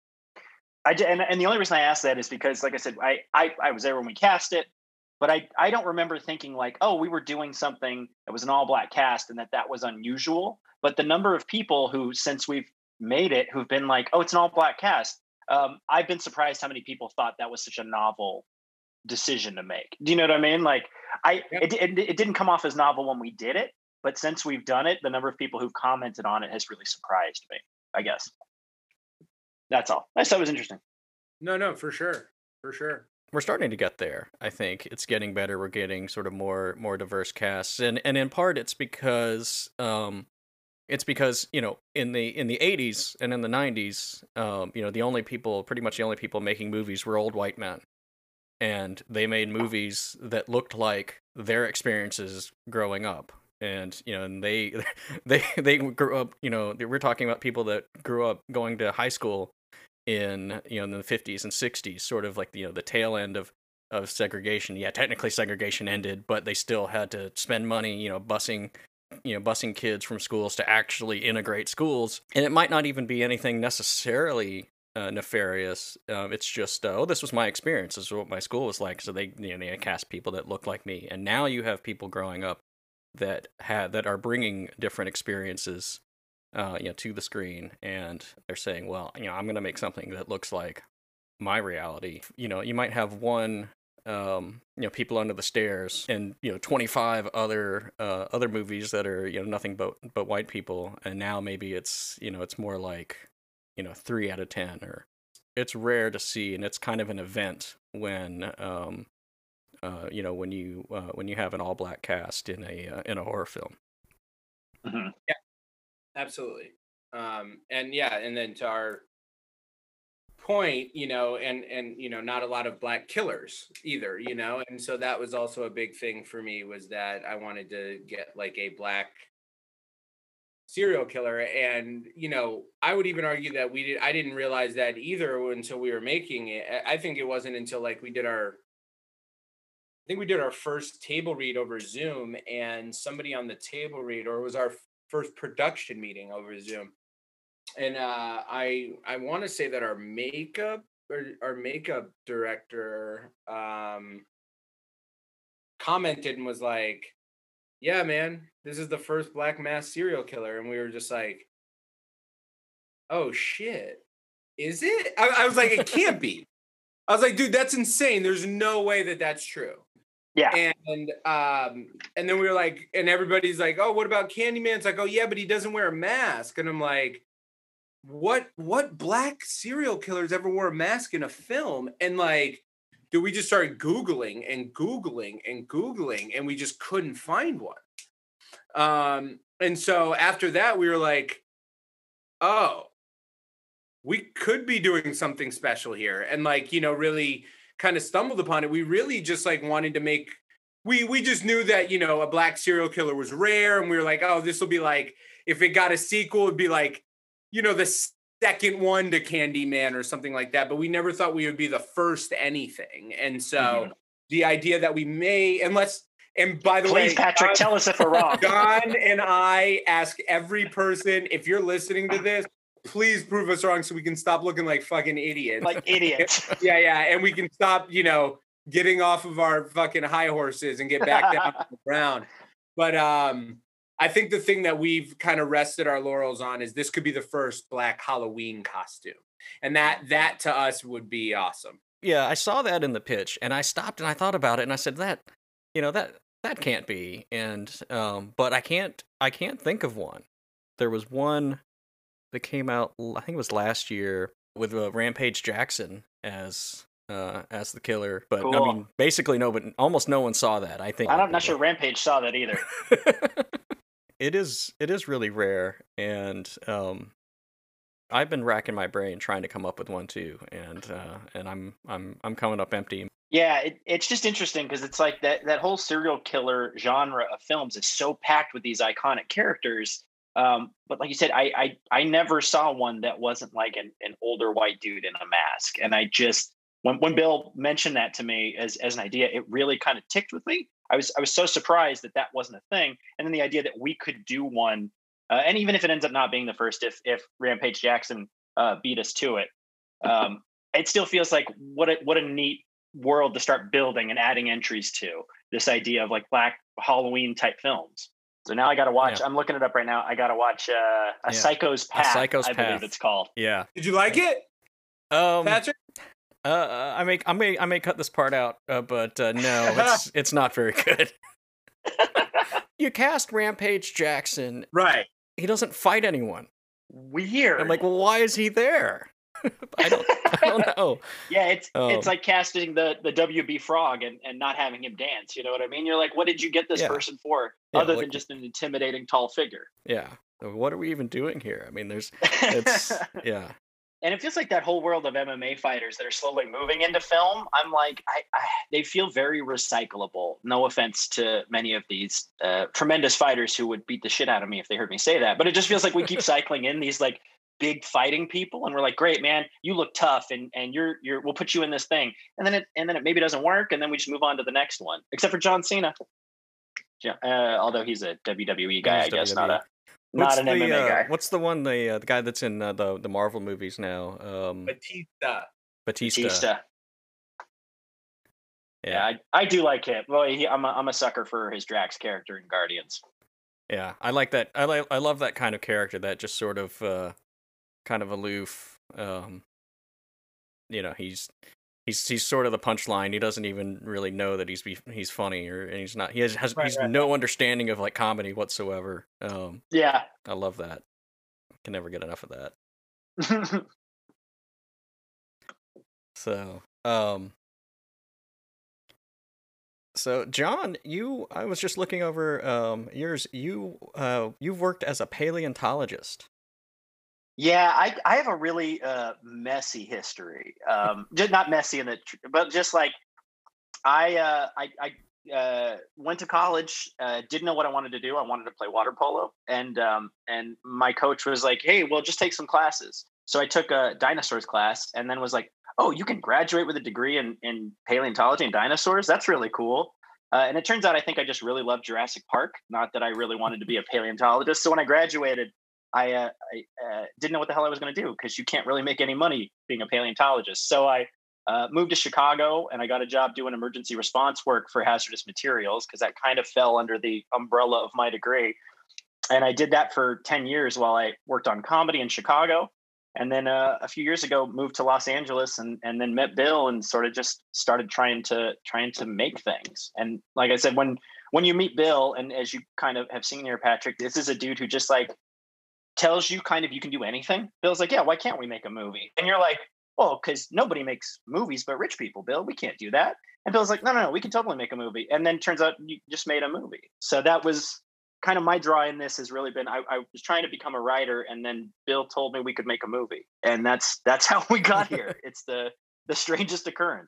F: And the only reason I asked that is because, like I said, I was there when we cast it. But I don't remember thinking like, oh, we were doing something that was an all black cast and that was unusual. But the number of people who, since we've made it who've been like, oh, it's an all black cast. I've been surprised how many people thought that was such a novel decision to make. Do you know what I mean? Like, it didn't come off as novel when we did it, but since we've done it, the number of people who've commented on it has really surprised me, I guess. That's all. I thought it was interesting.
E: No, for sure.
A: We're starting to get there. I think it's getting better. We're getting sort of more diverse casts, and in part it's because in the 80s and in the 90s, pretty much the only people making movies were old white men, and they made movies that looked like their experiences growing up. And and they grew up. We're talking about people that grew up going to high school in in the 50s and 60s, sort of like the tail end of segregation. Yeah, technically segregation ended, but they still had to spend money, busing kids from schools to actually integrate schools. And it might not even be anything necessarily nefarious. It's just, this was my experience. This is what my school was like. So they cast people that look like me. And now you have people growing up that are bringing different experiences to the screen, and they're saying, well, I'm going to make something that looks like my reality. You might have one, People Under the Stairs, and 25 other movies that are nothing but white people, and now maybe it's it's more like 3 out of 10, or it's rare to see, and it's kind of an event when when you have an all black cast in a horror film.
F: Mm-hmm.
E: Yeah. Absolutely. And then to our point, and not a lot of black killers either, and so that was also a big thing for me, was that I wanted to get like a black serial killer. And I would even argue that I didn't realize that either until we were making it. I think it wasn't until like we did our first table read over Zoom, and somebody on the table read, or it was our first production meeting over Zoom, and I want to say that our makeup director commented and was like, yeah, man, this is the first black mass serial killer. And we were just like, oh shit, is it? I was like, it can't be. I was like, dude, that's insane. There's no way that that's true.
F: Yeah.
E: And then we were like, and everybody's like, oh, what about Candyman? It's like, oh yeah, but he doesn't wear a mask. And I'm like, what black serial killers ever wore a mask in a film? And like, dude, we just started Googling, and we just couldn't find one. And so after that, we were like, oh, we could be doing something special here. And like, really kind of stumbled upon it. We really just like wanted to make, we just knew that, a black serial killer was rare. And we were like, oh, this will be like, if it got a sequel, it'd be like, the second one to Candyman or something like that. But we never thought we would be the first anything. And so the idea that we may, and by the way,
F: please, Patrick, tell us if we're wrong.
E: John and I ask every person, if you're listening to this, please prove us wrong so we can stop looking like fucking idiots.
F: Like idiots.
E: Yeah. And we can stop, getting off of our fucking high horses and get back down to the ground. But I think the thing that we've kind of rested our laurels on is this could be the first black Halloween costume. And that to us would be awesome.
A: Yeah, I saw that in the pitch, and I stopped and I thought about it, and I said that can't be. And but I can't think of one. There was one that came out, I think it was last year, with Rampage Jackson as the killer. But cool. I mean, basically almost no one saw that. I think
F: I'm not sure Rampage saw that either.
A: It is really rare, and I've been racking my brain trying to come up with one too, and I'm coming up empty.
F: Yeah, it's just interesting because it's like that whole serial killer genre of films is so packed with these iconic characters. But like you said, I never saw one that wasn't like an older white dude in a mask. And I just, when Bill mentioned that to me as an idea, it really kind of ticked with me. I was so surprised that wasn't a thing. And then the idea that we could do one, and even if it ends up not being the first, if Rampage Jackson beat us to it, it still feels like what a neat world to start building and adding entries to, this idea of like black Halloween type films. So now I got to watch.
A: Yeah.
F: I'm looking it up right now. I got to watch A Psycho's
A: A
F: Path.
A: Psycho's
F: I believe
A: Path.
F: it's called.
A: Yeah.
E: Did you like it,
A: Um.
E: Patrick?
A: I may cut this part out, but no, it's not very good. You cast Rampage Jackson.
E: Right.
A: He doesn't fight anyone.
F: Weird.
A: I'm like, well, why is he there? I don't know.
F: Yeah, it's like casting the WB Frog and not having him dance. You know what I mean? You're like, what did you get this
A: Yeah.
F: person for,
A: Yeah,
F: other
A: like-
F: than just an intimidating tall figure?
A: Yeah. What are we even doing here? I mean, it's yeah.
F: And it feels like that whole world of MMA fighters that are slowly moving into film. I'm like, they feel very recyclable. No offense to many of these tremendous fighters who would beat the shit out of me if they heard me say that, but it just feels like we keep cycling in these like big fighting people, and we're like, great man, you look tough, and we'll put you in this thing, and then it maybe doesn't work, and then we just move on to the next one. Except for John Cena, although he's a WWE guy, I guess,
A: WWE.
F: not an MMA guy.
A: What's the one the guy that's in the Marvel movies now?
E: Batista.
F: Batista.
A: Yeah.
F: Yeah, I do like him. Well, I'm a sucker for his Drax character in Guardians.
A: Yeah, I like that. I love that kind of character. That just sort of kind of aloof. He's sort of the punchline. He doesn't even really know that he's funny, and he's not. He's no understanding of like comedy whatsoever.
F: Yeah.
A: I love that. Can never get enough of that. So John, I was just looking over yours. You've worked as a paleontologist.
F: Yeah, I have a really messy history. Just not messy but just like I went to college, didn't know what I wanted to do. I wanted to play water polo, and my coach was like, "Hey, well, just take some classes." So I took a dinosaurs class, and then was like, "Oh, you can graduate with a degree in paleontology and dinosaurs? That's really cool." And it turns out I think I just really loved Jurassic Park, not that I really wanted to be a paleontologist. So when I graduated, I didn't know what the hell I was going to do, because you can't really make any money being a paleontologist. So I moved to Chicago, and I got a job doing emergency response work for hazardous materials, because that kind of fell under the umbrella of my degree. And I did that for 10 years while I worked on comedy in Chicago. And then a few years ago, moved to Los Angeles, and then met Bill, and sort of just started trying to make things. And like I said, when you meet Bill, and as you kind of have seen here, Patrick, this is a dude who just like tells you kind of you can do anything. Bill's like, yeah, why can't we make a movie? And you're like, well, because nobody makes movies but rich people, Bill. We can't do that. And Bill's like, no, we can totally make a movie. And then turns out you just made a movie. So that was kind of my draw in this, has really been, I was trying to become a writer, and then Bill told me we could make a movie. And that's how we got here. It's the strangest occurrence.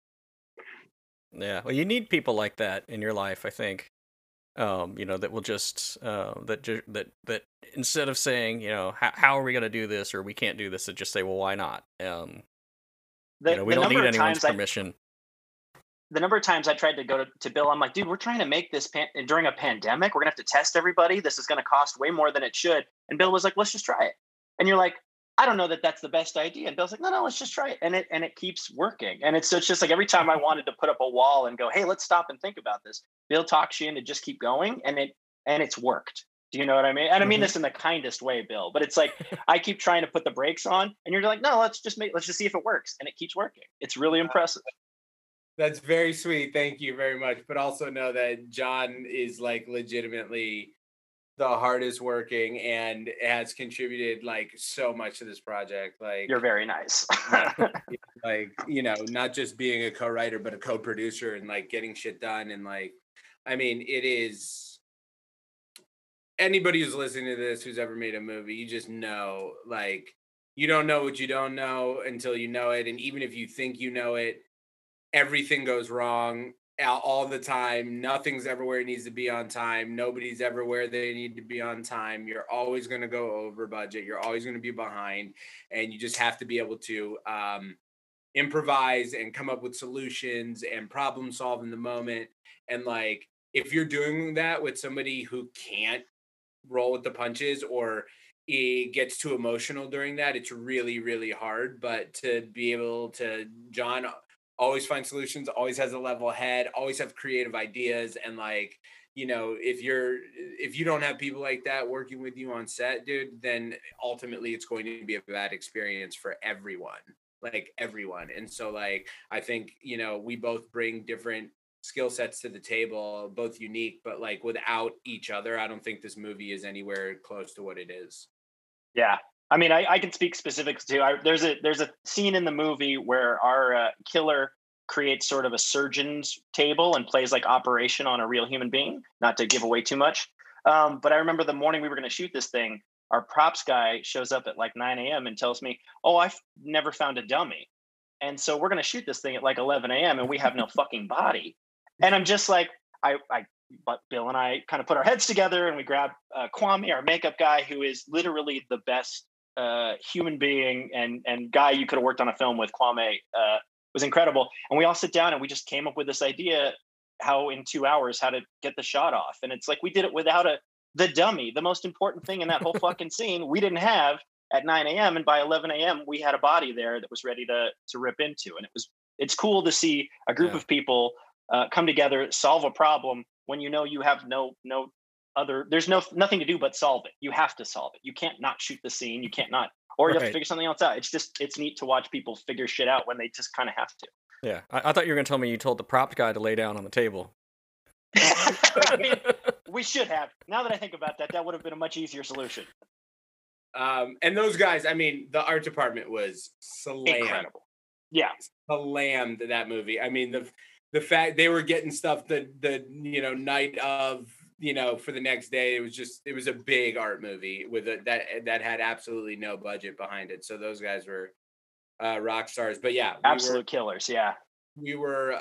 A: Yeah, well, you need people like that in your life, I think. That will just that instead of saying, how are we going to do this, or we can't do this, to just say, well, why not? We don't need anyone's permission.
F: The number of times I tried to go to Bill, I'm like, dude, we're trying to make this during a pandemic. We're gonna have to test everybody. This is gonna cost way more than it should. And Bill was like, let's just try it. And you're like, I don't know that that's the best idea. And Bill's like, no, let's just try it. And it keeps working. And it's just like every time I wanted to put up a wall and go, hey, let's stop and think about this, Bill talks you into just keep going, and it's worked. Do you know what I mean? And I mean this in the kindest way, Bill. But it's like I keep trying to put the brakes on, and you're like, no, let's just see if it works. And it keeps working. It's really impressive.
E: That's very sweet. Thank you very much. But also know that John is like legitimately the hardest working and has contributed like so much to this project. Like,
F: you're very nice.
E: Like, not just being a co-writer, but a co-producer, and like getting shit done. And like, I mean, it is, anybody who's listening to this who's ever made a movie, you just know, like, you don't know what you don't know until you know it. And even if you think you know it, everything goes wrong all the time. Nothing's ever where it needs to be on time. Nobody's ever where they need to be on time. You're always going to go over budget. You're always going to be behind. And you just have to be able to improvise and come up with solutions and problem solve in the moment. And like, if you're doing that with somebody who can't roll with the punches, or it gets too emotional during that, it's really, really hard. But to be able to, John always finds solutions, always has a level head, always have creative ideas. And like, you know, if you don't have people like that working with you on set, dude, then ultimately it's going to be a bad experience for everyone, like everyone. And so like, I think, you know, we both bring different skill sets to the table, both unique, but like without each other, I don't think this movie is anywhere close to what it is.
F: Yeah. I mean, I can speak specifics too. There's a scene in the movie where our killer creates sort of a surgeon's table and plays like operation on a real human being, not to give away too much. But I remember the morning we were going to shoot this thing, our props guy shows up at like 9 a.m. and tells me, oh, I've never found a dummy. And so we're going to shoot this thing at like 11 a.m. and we have no fucking body. And I'm just like, but Bill and I kind of put our heads together and we grabbed Kwame, our makeup guy, who is literally the best human being and guy you could have worked on a film with. Kwame was incredible. And we all sit down and we just came up with this idea how in 2 hours, how to get the shot off. And it's like, we did it without the dummy, the most important thing in that whole fucking scene we didn't have at 9 a.m. And by 11 a.m. we had a body there that was ready to rip into. And it's cool to see a group of people come together, solve a problem when you know you have there's nothing to do but solve it. You have to solve it. You can't not shoot the scene. You can't not, or you have to figure something else out. It's neat to watch people figure shit out when they just kind of have to.
A: Yeah, I thought you were going to tell me you told the prop guy to lay down on the table.
F: I mean, we should have. Now that I think about that, that would have been a much easier solution.
E: And those guys, I mean, the art department was slammed.
F: Incredible. Yeah,
E: Slammed that movie. I mean, the fact they were getting stuff the night of, for the next day, it was a big art movie with that had absolutely no budget behind it. So those guys were rock stars. But yeah,
F: absolute killers. Yeah,
E: we were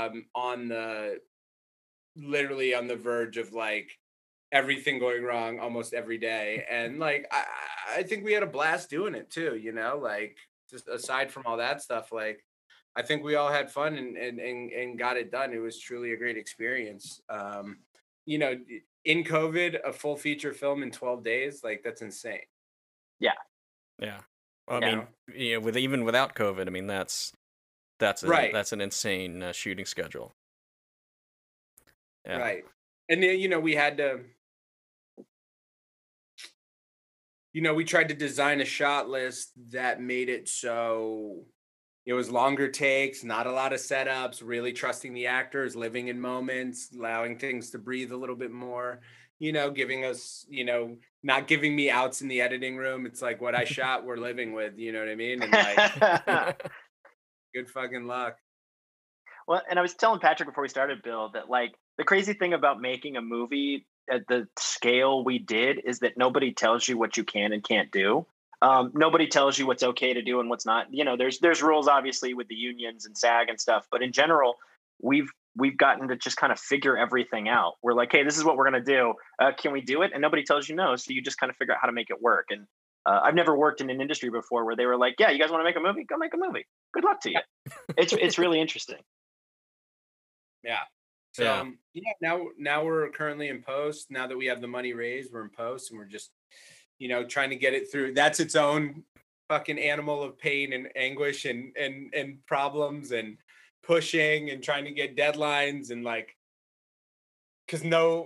E: literally on the verge of like everything going wrong almost every day, and like I think we had a blast doing it too. Like just aside from all that stuff, like I think we all had fun and got it done. It was truly a great experience. In COVID, a full feature film in 12 days, like that's insane.
F: Yeah.
A: Yeah. Well, I mean, even without COVID, I mean, that's
E: right.
A: That's an insane shooting schedule. Yeah.
E: Right. And then, we had to, we tried to design a shot list that made it so it was longer takes, not a lot of setups, really trusting the actors, living in moments, allowing things to breathe a little bit more, giving us, not giving me outs in the editing room. It's like what I shot, we're living with, you know what I mean? And like, good fucking luck.
F: Well, and I was telling Patrick before we started, Bill, that like the crazy thing about making a movie at the scale we did is that nobody tells you what you can and can't do. Nobody tells you what's okay to do and what's not. There's rules obviously with the unions and SAG and stuff, but in general, we've gotten to just kind of figure everything out. We're like, hey, this is what we're going to do. Can we do it? And nobody tells you no. So you just kind of figure out how to make it work. And I've never worked in an industry before where they were like, yeah, you guys want to make a movie? Go make a movie. Good luck to you. It's really interesting.
E: Yeah. So now we're currently in post. Now that we have the money raised, we're in post and we're just, trying to get it through. That's its own fucking animal of pain and anguish and problems and pushing and trying to get deadlines and like, cause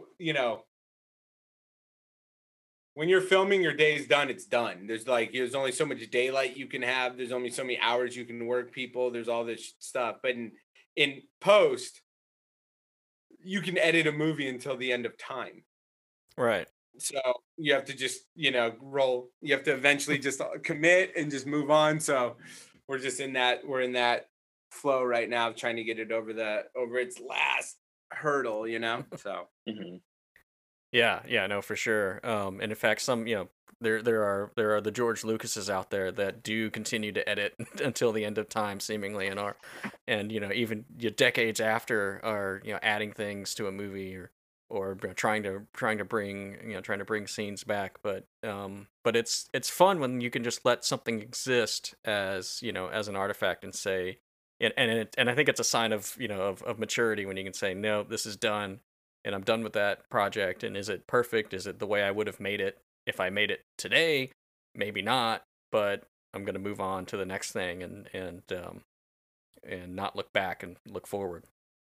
E: when you're filming, your day's done, it's done. There's only so much daylight you can have. There's only so many hours you can work people. There's all this stuff. But in post, you can edit a movie until the end of time.
A: Right.
E: So you have to just, roll. You have to eventually just commit and just move on. So we're in that flow right now, trying to get it over its last hurdle, So.
F: Mm-hmm.
A: Yeah, no, for sure. And in fact, some, there are the George Lucases out there that do continue to edit until the end of time, seemingly, and even decades after are adding things to a movie or trying to bring scenes back. But it's fun when you can just let something exist as as an artifact and say, and I think it's a sign of of maturity when you can say, no, this is done. And I'm done with that project. And is it perfect? Is it the way I would have made it if I made it today? Maybe not, but I'm going to move on to the next thing. And and not look back and look forward.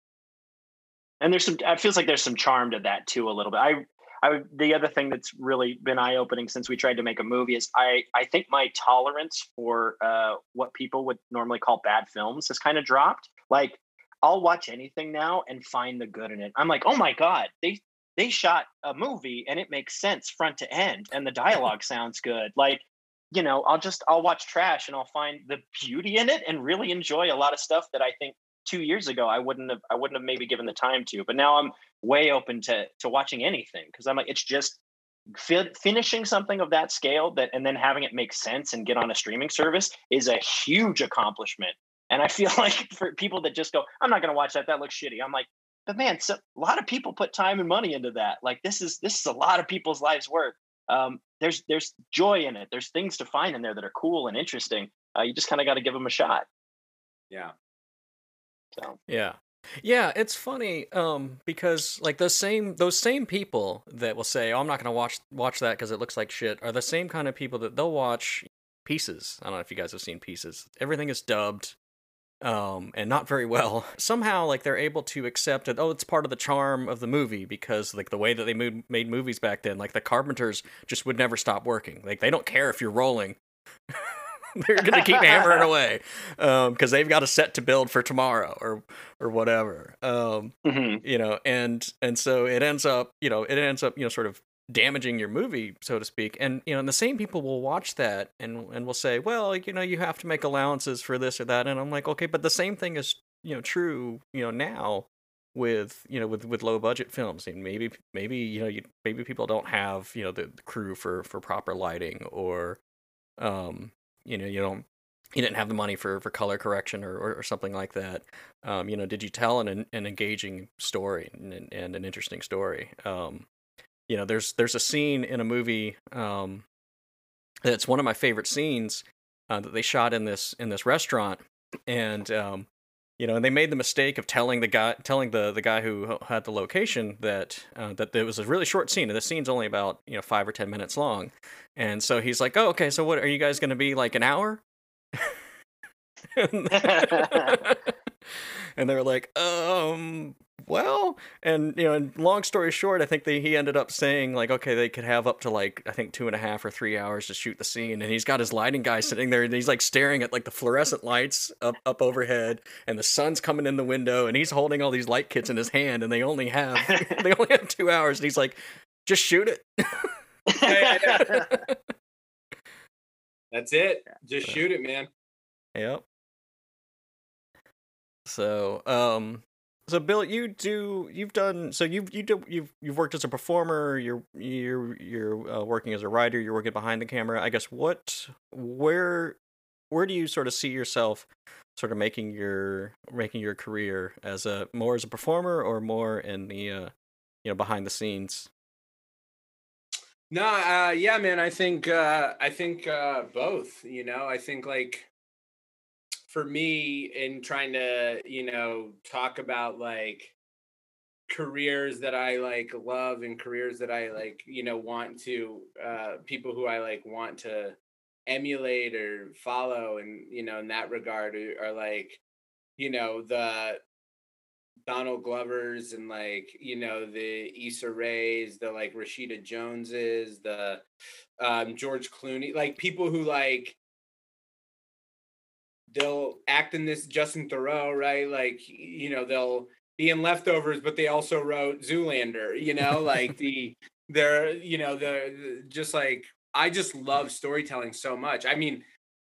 F: And there's some, it feels like there's some charm to that too, a little bit. The other thing that's really been eye opening since we tried to make a movie is I think my tolerance for what people would normally call bad films has kind of dropped. Like, I'll watch anything now and find the good in it. I'm like, oh my God, they shot a movie and it makes sense front to end and the dialogue sounds good. Like, you know, I'll watch trash and I'll find the beauty in it and really enjoy a lot of stuff that I think 2 years ago I wouldn't have maybe given the time to. But now I'm way open to watching anything, because I'm like, it's just finishing something of that scale and then having it make sense and get on a streaming service is a huge accomplishment. And I feel like for people that just go, I'm not going to watch that looks shitty, I'm like, but man, so a lot of people put time and money into that. Like, this is a lot of people's lives work. There's joy in it. There's things to find in there that are cool and interesting. You just kind of got to give them a shot.
E: Yeah.
F: So.
A: Yeah, it's funny because like those same people that will say, "Oh, I'm not going to watch that because it looks like shit," are the same kind of people that they'll watch Pieces. I don't know if you guys have seen Pieces. Everything is dubbed and not very well. Somehow, like, they're able to accept it. Oh, it's part of the charm of the movie, because like the way that they made movies back then, like the carpenters just would never stop working. Like, they don't care if you're rolling. They're going to keep hammering away because they've got a set to build for tomorrow or whatever. You know, and so it ends up, sort of damaging your movie, so to speak. And, you know, and the same people will watch that and will say, well, you know, you have to make allowances for this or that. And I'm like, okay, but the same thing is, you know, true, you know, now with low budget films. And maybe, you know, maybe people don't have, you know, the crew for proper lighting, or, you know, you didn't have the money for color correction or something like that. You know, did you tell an engaging story and an interesting story? You know, there's a scene in a movie that's one of my favorite scenes that they shot in this restaurant, and you know, and they made the mistake of telling the guy who had the location that there was a really short scene, and the scene's only about, you know, 5 or 10 minutes long, and so he's like, oh, okay, so what are you guys going to be, like, an hour? And they were like, well, and, you know, and long story short, I think he ended up saying, like, okay, they could have up to, like, I think 2.5 or 3 hours to shoot the scene. And he's got his lighting guy sitting there, and he's like staring at like the fluorescent lights up overhead, and the sun's coming in the window, and he's holding all these light kits in his hand, and they only have 2 hours, and he's like, just shoot it.
E: That's it. Just shoot it, man.
A: Yep. So, so Bill, you've worked as a performer. You're working as a writer. You're working behind the camera. I guess where do you sort of see yourself sort of making your career more as a performer, or more in the you know, behind the scenes?
E: No, yeah, man. I think both. You know, I think, like, for me, in trying to, you know, talk about like careers that I like love and careers that I like, you know, want to people who I like want to emulate or follow, and, you know, in that regard are like, you know, the Donald Glovers and, like, you know, the Issa Raes, the like Rashida Joneses, the George Clooney, like people who like they'll act in this, Justin Theroux, right? Like, you know, they'll be in Leftovers, but they also wrote Zoolander, you know, like they're, you know, the just like, I just love storytelling so much. I mean,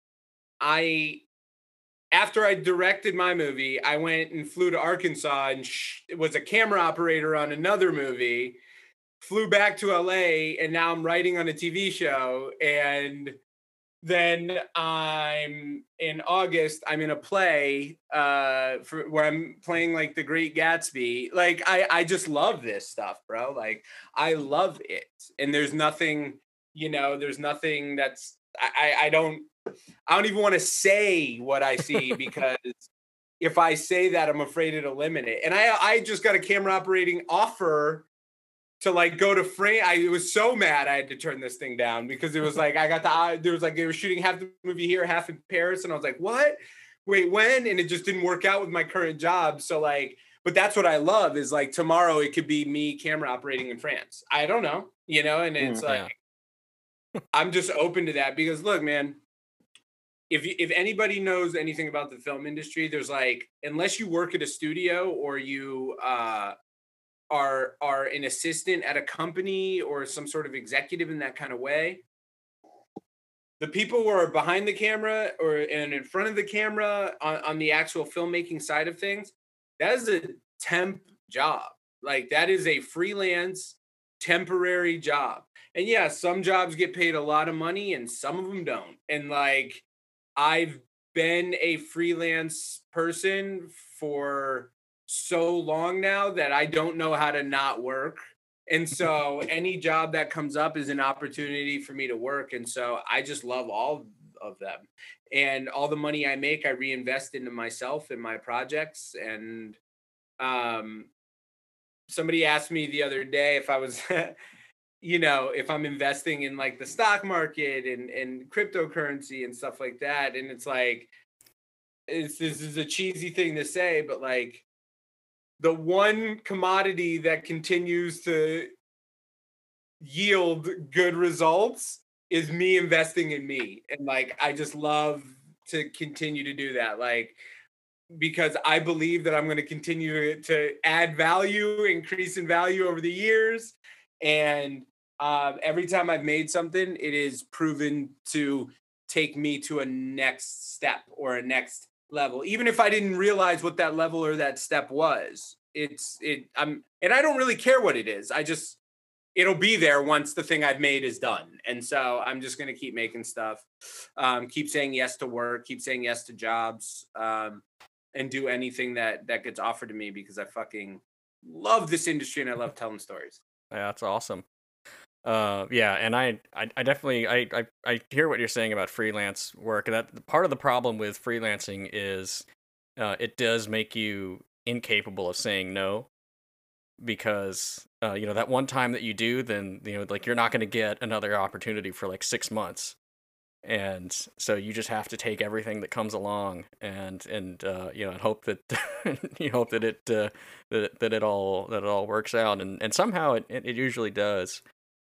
E: after I directed my movie, I went and flew to Arkansas and was a camera operator on another movie, flew back to LA, and now I'm writing on a TV show. And then in August, I'm in a play where I'm playing like The Great Gatsby. Like, I just love this stuff, bro. Like, I love it. And there's nothing, you know, that's, I don't even want to say what I see, because if I say that, I'm afraid it'll limit it. And I just got a camera operating offer to like go to France. I was so mad I had to turn this thing down, because it was like, they were shooting half the movie here, half in Paris. And I was like, what? wait, when? And it just didn't work out with my current job. So like, but that's what I love is like tomorrow it could be me camera operating in France. I don't know, you know, and it's like, I'm just open to that because look, man, if anybody knows anything about the film industry, there's like, unless you work at a studio or you are an assistant at a company or some sort of executive in that kind of way, the people who are behind the camera and in front of the camera on the actual filmmaking side of things, that is a temp job. Like that is a freelance temporary job. And yeah, some jobs get paid a lot of money and some of them don't. And like, I've been a freelance person for so long now that I don't know how to not work. And so any job that comes up is an opportunity for me to work. And so I just love all of them. And all the money I make, I reinvest into myself and my projects. And somebody asked me the other day if I was, you know, if I'm investing in like the stock market and cryptocurrency and stuff like that. And it's like, this is a cheesy thing to say, but like, the one commodity that continues to yield good results is me investing in me. And like, I just love to continue to do that. Like, because I believe that I'm going to continue to add value, increase in value over the years. And every time I've made something, it is proven to take me to a next step or a next level, even if I didn't realize what that level or that step was. And I don't really care what it is. It'll be there once the thing I've made is done. And so I'm just going to keep making stuff, keep saying yes to work, keep saying yes to jobs, and do anything that gets offered to me because I fucking love this industry and I love telling stories.
A: Yeah, that's awesome. Yeah, and I definitely I hear what you're saying about freelance work. That part of the problem with freelancing is it does make you incapable of saying no, because you know, that one time that you do, then you know, like, you're not going to get another opportunity for like 6 months, and so you just have to take everything that comes along and you know, and hope that you hope that it all works out, and somehow it usually does.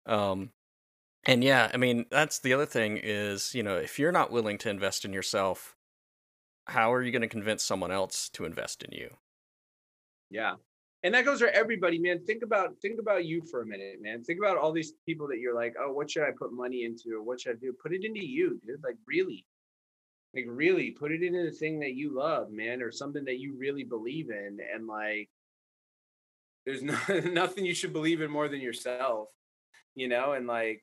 A: And yeah, I mean, that's the other thing is, you know, if you're not willing to invest in yourself, how are you going to convince someone else to invest in you?
E: Yeah. And that goes for everybody, man. Think about you for a minute, man. Think about all these people that you're like, oh, what should I put money into? Or what should I do? Put it into you, dude. Like really put it into the thing that you love, man, or something that you really believe in. And like, there's nothing you should believe in more than yourself, you know? And like,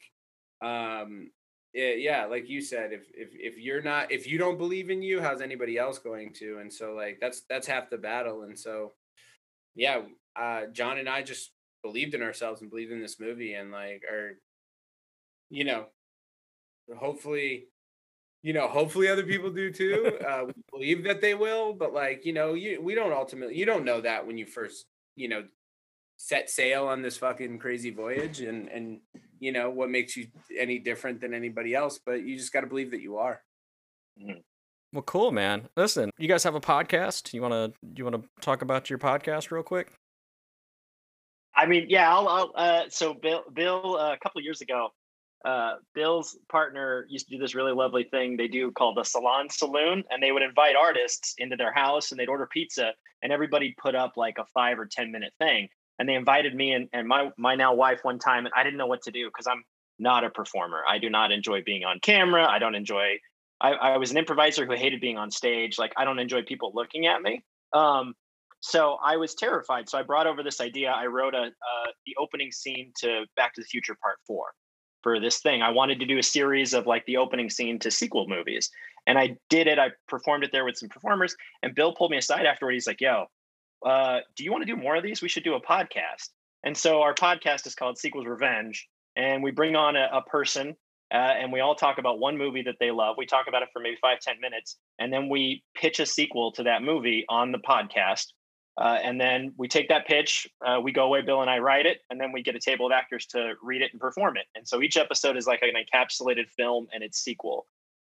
E: yeah, like you said, if you don't believe in you, how's anybody else going to? And so like, that's half the battle. And so, yeah, John and I just believed in ourselves and believed in this movie, and like, you know, hopefully other people do too. We believe that they will, but like, you know, we don't ultimately, you don't know that when you first, you know, set sail on this fucking crazy voyage, and you know what makes you any different than anybody else, but you just got to believe that you are.
F: Mhm.
A: Well, cool, man. Listen, you guys have a podcast. You want to talk about your podcast real quick?
F: I mean, yeah, so Bill, a couple of years ago, Bill's partner used to do this really lovely thing they do called the Salon Saloon, and they would invite artists into their house and they'd order pizza, and everybody put up like a 5 or 10 minute thing. And they invited me and my now wife one time, and I didn't know what to do because I'm not a performer. I do not enjoy being on camera. I was an improviser who hated being on stage. Like, I don't enjoy people looking at me. So I was terrified. So I brought over this idea. I wrote the opening scene to Back to the Future Part 4 for this thing. I wanted to do a series of like the opening scene to sequel movies. And I did it. I performed it there with some performers. And Bill pulled me aside afterward. He's like, yo, do you want to do more of these? We should do a podcast. And so our podcast is called Sequels Revenge. And we bring on a person and we all talk about one movie that they love. We talk about it for maybe 5-10 minutes. And then we pitch a sequel to that movie on the podcast. And then we take that pitch, we go away, Bill and I write it, and then we get a table of actors to read it and perform it. And so each episode is like an encapsulated film and its sequel.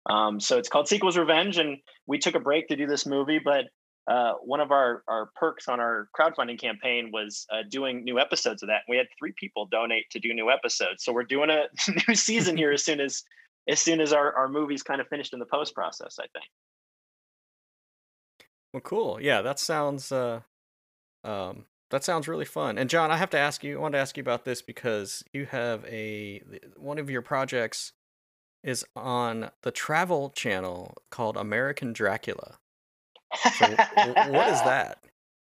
F: So it's called Sequels Revenge, and we took a break to do this movie, but one of our perks on our crowdfunding campaign was doing new episodes of that. We had 3 people donate to do new episodes. So we're doing a new season here as soon as our movie's kind of finished in the post process, I think.
A: Well, cool. Yeah, that sounds really fun. And John, I wanted to ask you about this because you have one of your projects is on the Travel Channel called American Dracula. So what is that?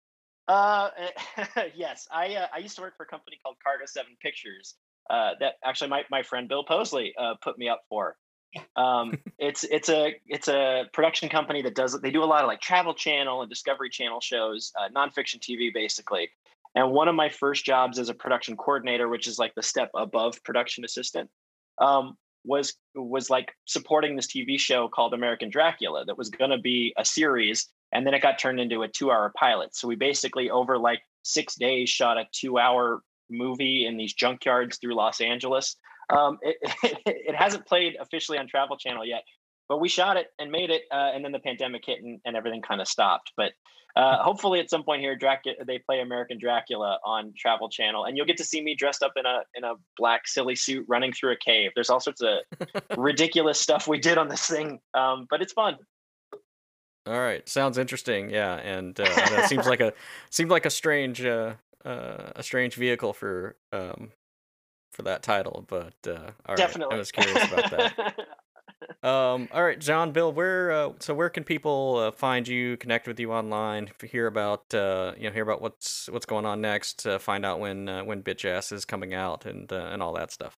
F: Yes, I used to work for a company called Cargo 7 Pictures. That actually my friend Bill Posley put me up for. It's a production company they do a lot of like Travel Channel and Discovery Channel shows, nonfiction TV basically. And one of my first jobs as a production coordinator, which is like the step above production assistant, was like supporting this TV show called American Dracula that was going to be a series, and then it got turned into a 2-hour pilot. So we basically over like 6 days shot a 2-hour movie in these junkyards through Los Angeles. It hasn't played officially on Travel Channel yet, but we shot it and made it, and then the pandemic hit and everything kind of stopped. But hopefully at some point here, they play American Dracula on Travel Channel, and you'll get to see me dressed up in a black silly suit running through a cave. There's all sorts of ridiculous stuff we did on this thing, but it's fun.
A: All right, sounds interesting. Yeah, and that seemed like a strange vehicle for that title, but all right,
F: definitely.
A: I was curious about that. All right, John, Bill, where can people find you, connect with you online, hear about what's going on next, find out when Bitch Ass is coming out, and all that stuff?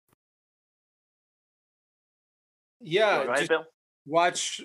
E: Yeah,
F: Right,
E: just
F: Bill?
E: watch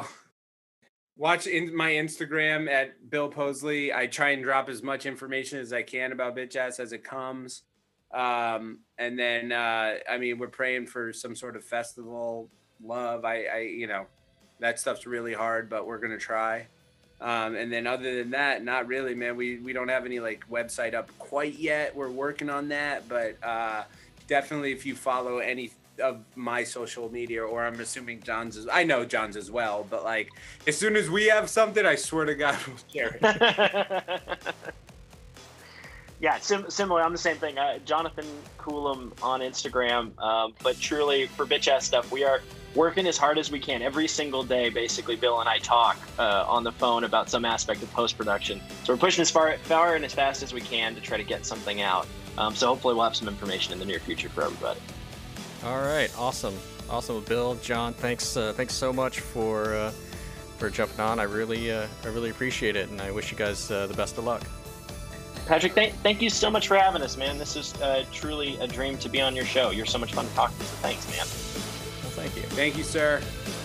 E: in my Instagram at Bill Posley. I try and drop as much information as I can about Bitch Ass as it comes. And then we're praying for some sort of festival love. I that stuff's really hard, but we're gonna try. And then other than that, not really, man. We don't have any like website up quite yet. We're working on that, but definitely if you follow any of my social media, or I'm assuming I know John's as well, but like as soon as we have something, I swear to God we'll share it.
F: Yeah, similar. I'm the same thing. Jonathan Coulomb on Instagram. But truly, for Bitch Ass stuff, we are working as hard as we can every single day. Basically, Bill and I talk on the phone about some aspect of post-production. So we're pushing as far and as fast as we can to try to get something out. So hopefully we'll have some information in the near future for everybody.
A: All right, awesome, Bill, John, thanks so much for jumping on. I really appreciate it, and I wish you guys the best of luck.
F: Patrick, thank you so much for having us, man. This is truly a dream to be on your show. You're so much fun to talk to, so thanks, man.
A: Well, thank you.
E: Thank you, sir.